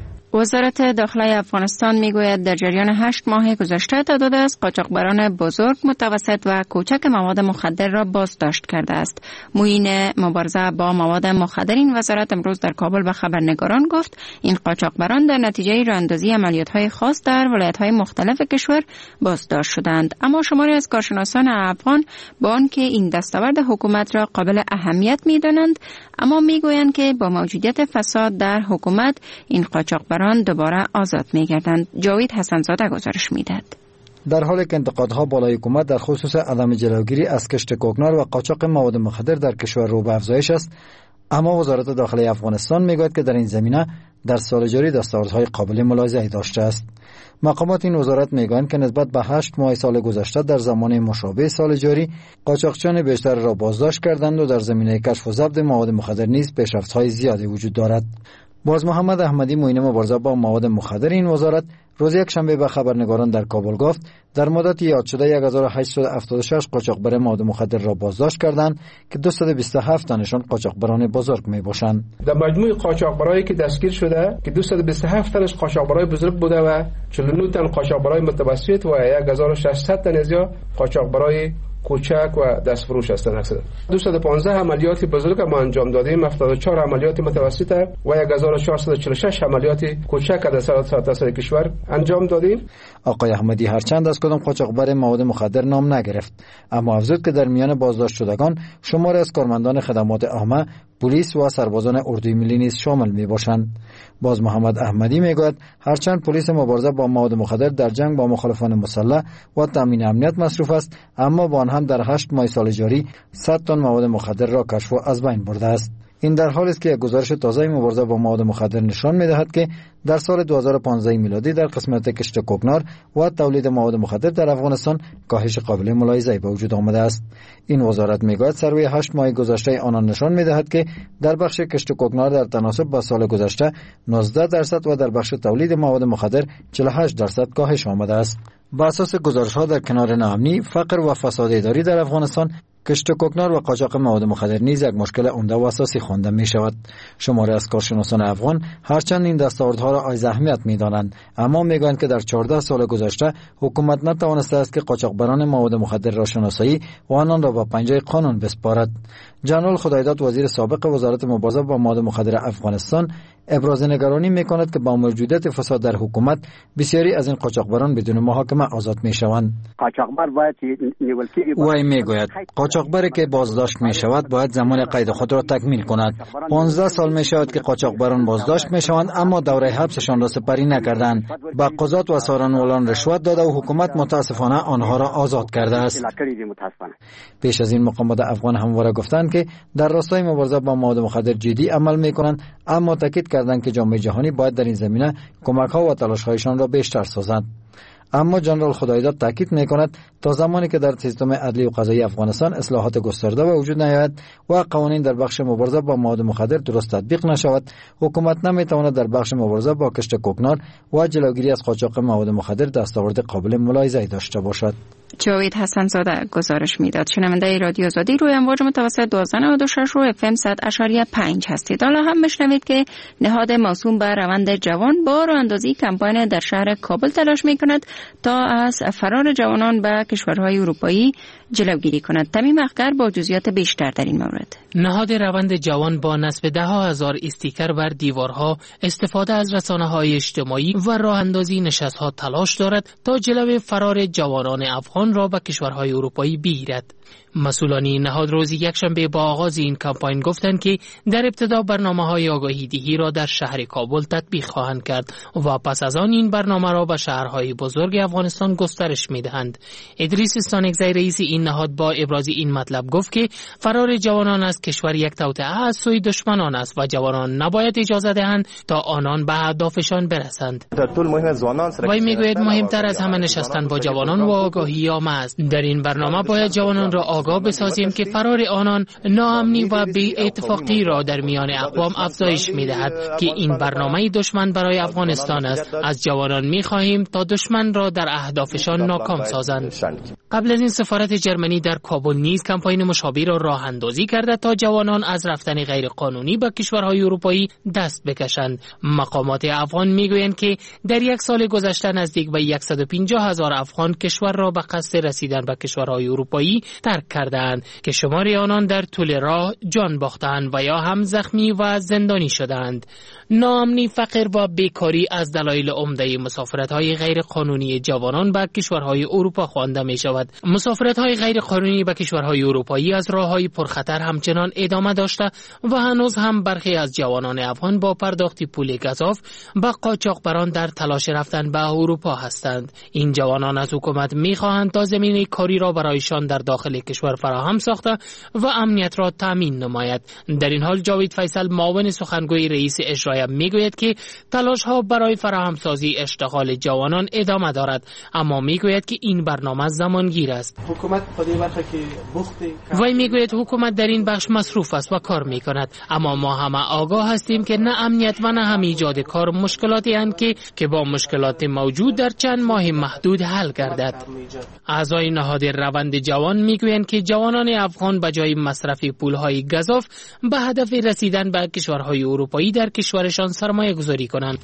وزارت داخلی افغانستان میگوید در جریان هشت ماه گذشته تعداد از قاچاقبران بزرگ، متوسط و کوچک مواد مخدر را بازداشت کرده است. معین مبارزه با مواد مخدر این وزارت امروز در کابل به خبرنگاران گفت این قاچاقبران در نتیجه راهاندازی عملیات‌های خاص در ولایت‌های مختلف کشور بازداشت شدند. اما شماری از کارشناسان افغان با آنکه این دستاورد حکومت را قابل اهمیت می‌دانند، اما میگویند که با موجودیت فساد در حکومت این قاچاقبران دوباره آزاد می‌گردند. جاوید حسنزاده گزارش می‌دهد. در حالی که انتقادها بالای حکومت در خصوص عدم جلوگیری از کشت کوکنار و قاچاق مواد مخدر در کشور رو به افزایش است، اما وزارت داخلی افغانستان میگوید که در این زمینه در سال جاری دستاوردهای قابل ملاحظه‌ای داشته است. مقامات این وزارت میگویند که نسبت به هشت ماه سال گذشته در زمان مشابه سال جاری قاچاقچیان بیشتر را بازداشت کردند و در زمینه کشف و ضبط مواد مخدر نیز پیشرفت‌های زیادی وجود دارد. باز محمد احمدی معین مبارزه با مواد مخدر این وزارت روز یک شنبه به خبرنگاران در کابل گفت در مدت یاد شده هزار و هشتصد و هفتاد و شش قاچاقبر مواد مخدر را بازداشت کردند که دویست و بیست و هفت تنشان قاچاقبران بزرگ می باشند. در مجموع قاچاقبرایی که دستگیر شده که دویست و بیست و هفت تنش قاچاقبرای بزرگ بوده و چهل و نه تن قاچاقبرای متوسط و هزار و ششصد تن از قاچاقبرای کوچک و دستفروش هستند. اکثر دویست و پانزده عملیات بزرگ ما انجام دادیم، هفتاد و چهار عملیات متوسط و هزار و چهارصد و چهل و شش عملیات کوچک در سراسر کشور انجام دادیم. آقای احمدی هرچند از کدام قاچاقبر مواد مخدر نام نگرفت، اما افزود که در میان بازداشت شدگان شماری از کارمندان خدمات عامه، پلیس و سربازان اردوی ملی نیز شامل می باشند. باز محمد احمدی میگوید هرچند پلیس مبارزه با مواد مخدر در جنگ با مخالفان مسلح و تامین امنیت مصروف است، اما با آن هم در هشت ماه سال جاری صد تن مواد مخدر را کشف و از بین برده است. این در حالی است که یک گزارش تازه مبارزه با مواد مخدر نشان می‌دهد که در سال دو هزار و پانزده میلادی در قسمت کشت کوکنار و تولید مواد مخدر در افغانستان کاهش قابل ملاحظه‌ای به وجود آمده است. این وزارت میگوید سروی هشت ماه گذشته آنان نشان می‌دهد که در بخش کشت کوکنار در تناسب با سال گذشته نوزده درصد و در بخش تولید مواد مخدر چهل و هشت درصد کاهش آمده است. بر اساس گزارش‌ها در کنار ناامنی، فقر و فساد اداری در افغانستان، کشت کوکنار و قاچاق مواد مخدر نیز یک مشکل عمده و اساسی خوانده می شود. شماری از کارشناسان افغان هرچند این دستاوردها را از اهمیت می دانند، اما می گویند که در چهارده سال گذشته حکومت نتوانسته است که قاچاقبران مواد مخدر را شناسایی و آنان را به پنجه قانون بسپارد. جنرال خدایداد وزیر سابق وزارت مبارزه با مواد مخدر افغانستان ابراز نگرانی می کند که با موجودیت فساد در حکومت بسیاری از این قاچاقبران بدون محاکمه آزاد می شوند. قاچاقبر باید وی می گوید قاچاقبری که بازداشت می شود باید زمان قید خود را تکمیل کند. پانزده سال می شود که قاچاقبران بازداشت می شوند اما دوره حبسشان را سپری نکردند. با قضات و سارنولان رشوت داده و حکومت متاسفانه آنها را آزاد کرده است. پیش از این مقامات افغان همواره گفتند که در راستای مبارزه با مواد مخدر جدی عمل می کنند، اما تاکید کردند که جامعه جهانی باید در این زمینه کمک‌ها و تلاش‌هایشان را بیشتر سازد. اما جنرال خدایداد تاکید می‌کند تا زمانی که در سیستم عدلی و قضایی افغانستان اصلاحات گسترده به وجود نیاید و قوانین در بخش مبارزه با مواد مخدر درست تطبیق نشود، حکومت نمی‌تواند در بخش مبارزه با کشت کوکنار و جلوگیری از قاچاق مواد مخدر دستاورد قابل ملاحظه‌ای داشته باشد. جاوید حسنزاده گزارش میداد. شنونده رادیو آزادی روی امواج متوسط دوازده و نود و شش و اف ام صد اشاریه پنج هستید. حالا هم بشنوید که نهاد موسوم به روند جوان با راه اندازی کمپاین در شهر کابل تلاش میکند تا از فرار جوانان به کشورهای اروپایی جلوگیری کند. تمیم اخگر با جزئیات بیشتر در این مورد. نهاد روند جوان با نصب ده ها هزار استیکر بر دیوارها، استفاده از رسانه‌های اجتماعی و راه اندازی نشست‌ها تلاش دارد تا جلوی فرار جوانان افغان را به کشورهای اروپایی بگیرد. مسئولان این نهاد روز یکشنبه با آغاز این کمپاین گفتند که در ابتدا برنامه‌های آگاهی دهی را در شهر کابل تطبیق خواهند کرد و پس از آن این برنامه را به شهرهای بزرگ افغانستان گسترش می‌دهند. ادریس استانکزی رئیس این نهاد با ابراز این مطلب گفت که فرار جوانان از کشور یک توطئه از سوی دشمنان است و جوانان نباید اجازه دهند تا آنان به اهدافشان برسند. وی میگوید مهمتر از همه نشستن با جوانان و آگاهی عامه است. در این برنامه باید جوانان را آگاه بسازیم که فرار آنان ناامنی و بی اتفاقی را در میان اقوام افزایش می‌دهد که این برنامه دشمن برای افغانستان است. از جوانان می‌خواهیم تا دشمن را در اهدافشان ناکام سازند. قبل از این سفارت جرمنی در کابل نیز کمپاین مشابه را راه اندازی کرده تا جوانان از رفتن غیر قانونی به کشورهای اروپایی دست بکشند. مقامات افغان میگویند که در یک سال گذشته نزدیک به صد و پنجاه هزار افغان کشور را به قصد رسیدن به کشورهای اروپایی ترک کردند که شماری آنان در طول راه جان باختند و یا هم زخمی و زندانی شدند. ناامنی، فقر و بیکاری از دلایل عمده مسافرت‌های غیر قانونی جوانان به کشورهای اروپا خوانده می شود. مسافرت‌های غیر قانونی به کشورهای اروپایی از راه‌های پرخطر همچنان ادامه داشته و هنوز هم برخی از جوانان افغان با پرداخت پول گزاف به قاچاقبران در تلاش رفتن به اروپا هستند. این جوانان از حکومت می‌خواهند تا زمینه کاری را برایشان در داخل کشور فراهم ساخته و امنیت را تامین نماید. در این حال جاوید فیصل، معاون سخنگوی رئیس اجرایی، میگوید که تلاش ها برای فراهم سازی اشتغال جوانان ادامه دارد، اما میگوید که این برنامه زمانگیر است. حکومت پدی وقتی که بختی وی میگوید حکومت در این بخش مصروف است و کار میکند، اما ما همه آگاه هستیم که نه امنیت و نه هم ایجاد کار مشکلاتی اند که که با مشکلات موجود در چند ماه محدود حل گردد. اعضای نهاد روند جوان میگویند که جوانان افغان به جای مصرف پولهای گزاف به هدف رسیدن به کشورهای اروپایی در کشورشان سرمایه گذاری کنند.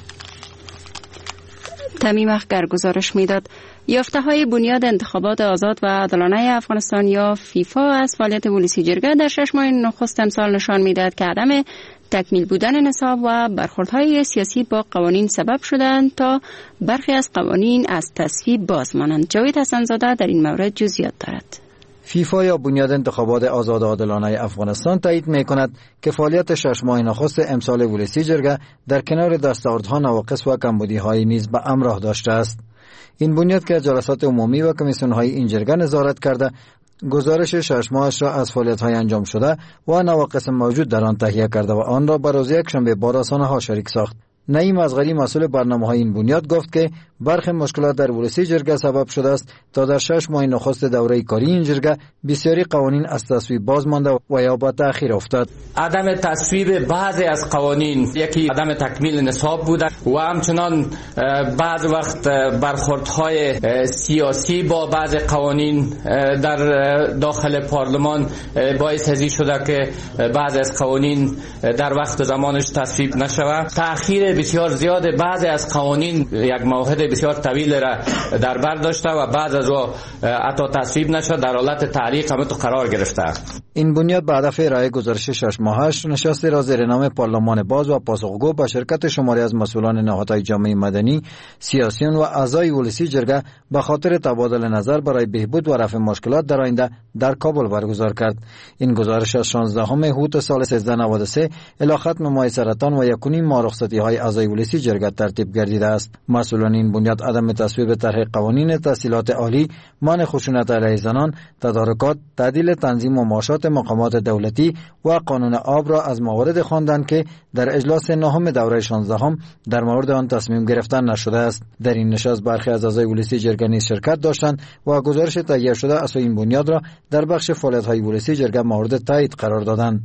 تمیم اخگر گزارش میداد یافته های بنیاد انتخابات آزاد و عادلانه افغانستان یا فیفا از فعالیت پلیسی جرگه در شش ماه نخست امسال نشان میداد که عدم تکمیل بودن نصاب و برخوردهای سیاسی با قوانین سبب شدند تا برخی از قوانین از تصویب باز مانند. جاوید حسن‌زاده در این مورد جزئیات دارد. فیفا یا بنیاد انتخابات آزاد و عادلانه افغانستان تایید می‌کند که فعالیت شش ماه نخست امسال ولسی جرگه در کنار دستاوردها نواقص و کمبودی‌های نیز به همراه داشته است. این بنیاد که جلسات عمومی و کمیسیون‌های این جرگه نظارت کرده، گزارش شش ماهش را از فعالیت‌های انجام شده و نواقص موجود در آن تهیه کرده و آن را به روز یکشنبه با رسانه‌ها شریک ساخت. نعیم اصغری، مسئول برنامه‌های این بنیاد، گفت که برخی مشکلات در ولسی جرگه سبب شده است تا در شش ماه نخست دوره کاری این جرگه بسیاری قوانین از تصویب باز مانده و یا به تأخیر افتاد. عدم تصویب بعضی از قوانین، یکی عدم تکمیل نصاب بوده و همچنان بعض وقت برخوردهای سیاسی با بعضی قوانین در داخل پارلمان باعث هزی شده که بعضی از قوانین در وقت زمانش تصویب نشود. تأخیر بسیار زیاد بعضی از قوانین یک موعد بسیار طویل را در بر داشته و بعد از او حتی تصویب نشد، در حالت تعلیق هم تو قرار گرفته. این بنیاد به هدف ارائه گزارش شش ماهش نشستی را زیر نام پارلمان باز و پاسخگو با شرکت شماری از مسئولان نهادهای جامعه مدنی، سیاسیون و اعضای ولسی جرگه به خاطر تبادل نظر برای بهبود و رفع مشکلات در آینده در کابل برگزار کرد. این گزارش از شانزدهم هوت سال سیزده نود و سه الی ختم ماه سرطان و یکونیم ماه رخصتی‌های اعضای ولسی جرگه ترتیب گردیده است. مسئولان این بنیاد عدم تصویب طرح قوانین تحصیلات عالی، منع خشونت علیه زنان، تدارکات، تعدیل تنظیم و معاشات مقامات دولتی و قانون آب را از موارد خواندند که در اجلاس نهم دوره شانزدهم در مورد آن تصمیم گرفتن نشده است. در این نشست برخی از اعضای ولسی جرگه نیز شرکت داشتند و گزارش تهیه شده از این بنیاد را در بخش فعالیت‌های ولسی جرگه مورد تایید قرار دادند.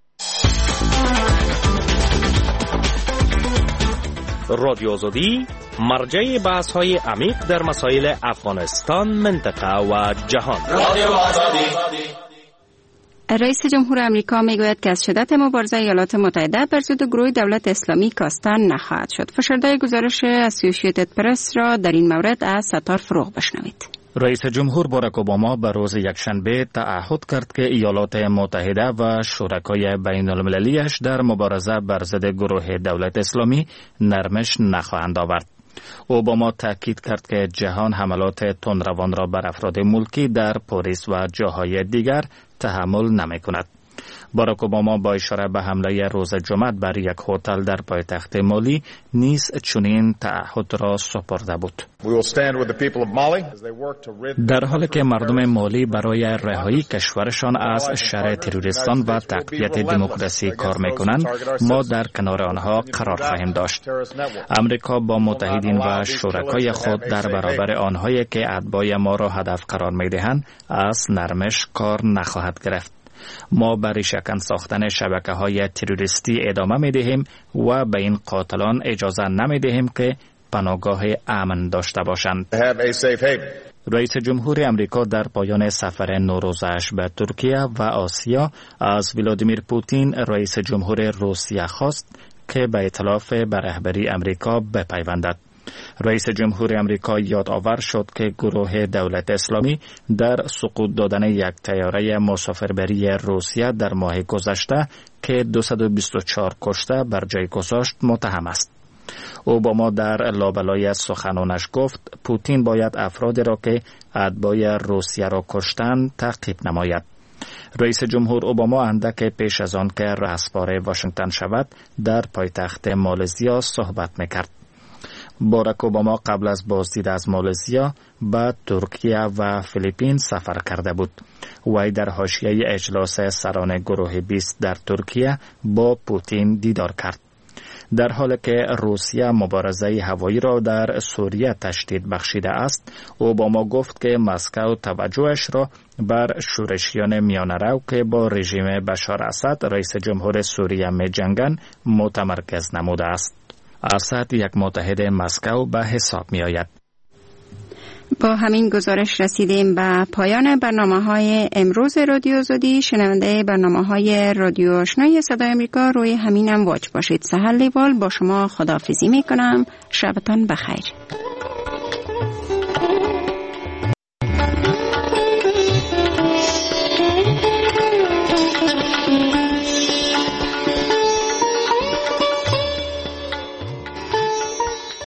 رادیو آزادی مرجع بحث‌های عمیق در مسائل افغانستان، منطقه و جهان. رادیو آزادی. رئیس جمهور امریکا میگوید که از شدت مبارزه ایالات متحده بر ضد گروه دولت اسلامی کاستن نخواهد شد. فشرده گزارش اسوسییتد پرس را در این مورد از ستار فروغ بشنوید. رئیس جمهور باراک اوباما به روز یکشنبه تعهد کرد که ایالات متحده و شرکای بین المللیش در مبارزه بر ضد گروه دولت اسلامی نرمش نخواهند آورد. اوباما تاکید کرد که جهان حملات تندروان را بر افراد ملکی در پاریس و جاهای دیگر تحمل نمی کند. باراک اوباما با اشاره به حمله روز جمعه بر یک هتل در پایتخت مالی نیز چنین تعهد را سپرده بود. در حالی که مردم مالی برای رهایی کشورشان از شر تروریستان و تقویت دموکراسی کار می‌کنند، ما در کنار آنها قرار خواهیم داشت. امریکا با متحدین و شرکای خود در برابر آنهایی که اتباع ما را هدف قرار می‌دهند از نرمش کار نخواهد گرفت. ما برای شکن ساختن شبکه‌های تروریستی ادامه می‌دهیم و به این قاتلان اجازه نمی‌دهیم که پناهگاه امن داشته باشند. رئیس جمهور امریکا در پایان سفر نوروزش به ترکیه و آسیا از ولادیمیر پوتین رئیس جمهور روسیه خواست که به ائتلاف به رهبری امریکا بپیوندد. رئیس جمهور امریکا یادآور شد که گروه دولت اسلامی در سقوط دادن یک طیاره مسافربری روسیه در ماه گذشته که دویست و بیست و چهار کشته بر جای گذاشت متهم است. اوباما در لابلای سخنانش گفت پوتین باید افرادی را که اتباع روسیه را کشتند تعقیب نماید. رئیس جمهور اوباما اندک پیش از آن که رهسپار واشنگتن شود در پایتخت مالزیا صحبت میکرد. باراک اوباما قبل از بازدید از مالزیا به ترکیه و فیلیپین سفر کرده بود. وی در حاشیه اجلاس سران گروه بیست در ترکیه با پوتین دیدار کرد. در حالی که روسیه مبارزه هوایی را در سوریه تشدید بخشیده است، اوباما گفت که مسکو توجهش را بر شورشیان میانه‌رو که با رژیم بشار اسد رئیس جمهور سوریه می جنگند متمرکز نموده است. اسد یک متحد مسکو به حساب می آید. با همین گزارش رسیدیم به پایان برنامه‌های امروز رادیو آزادی. شنونده برنامه‌های رادیو آشنای صدای امریکا روی همین امواج باشید. سهر لیوال با شما خداحافظی می‌کنم. شبتان بخیر.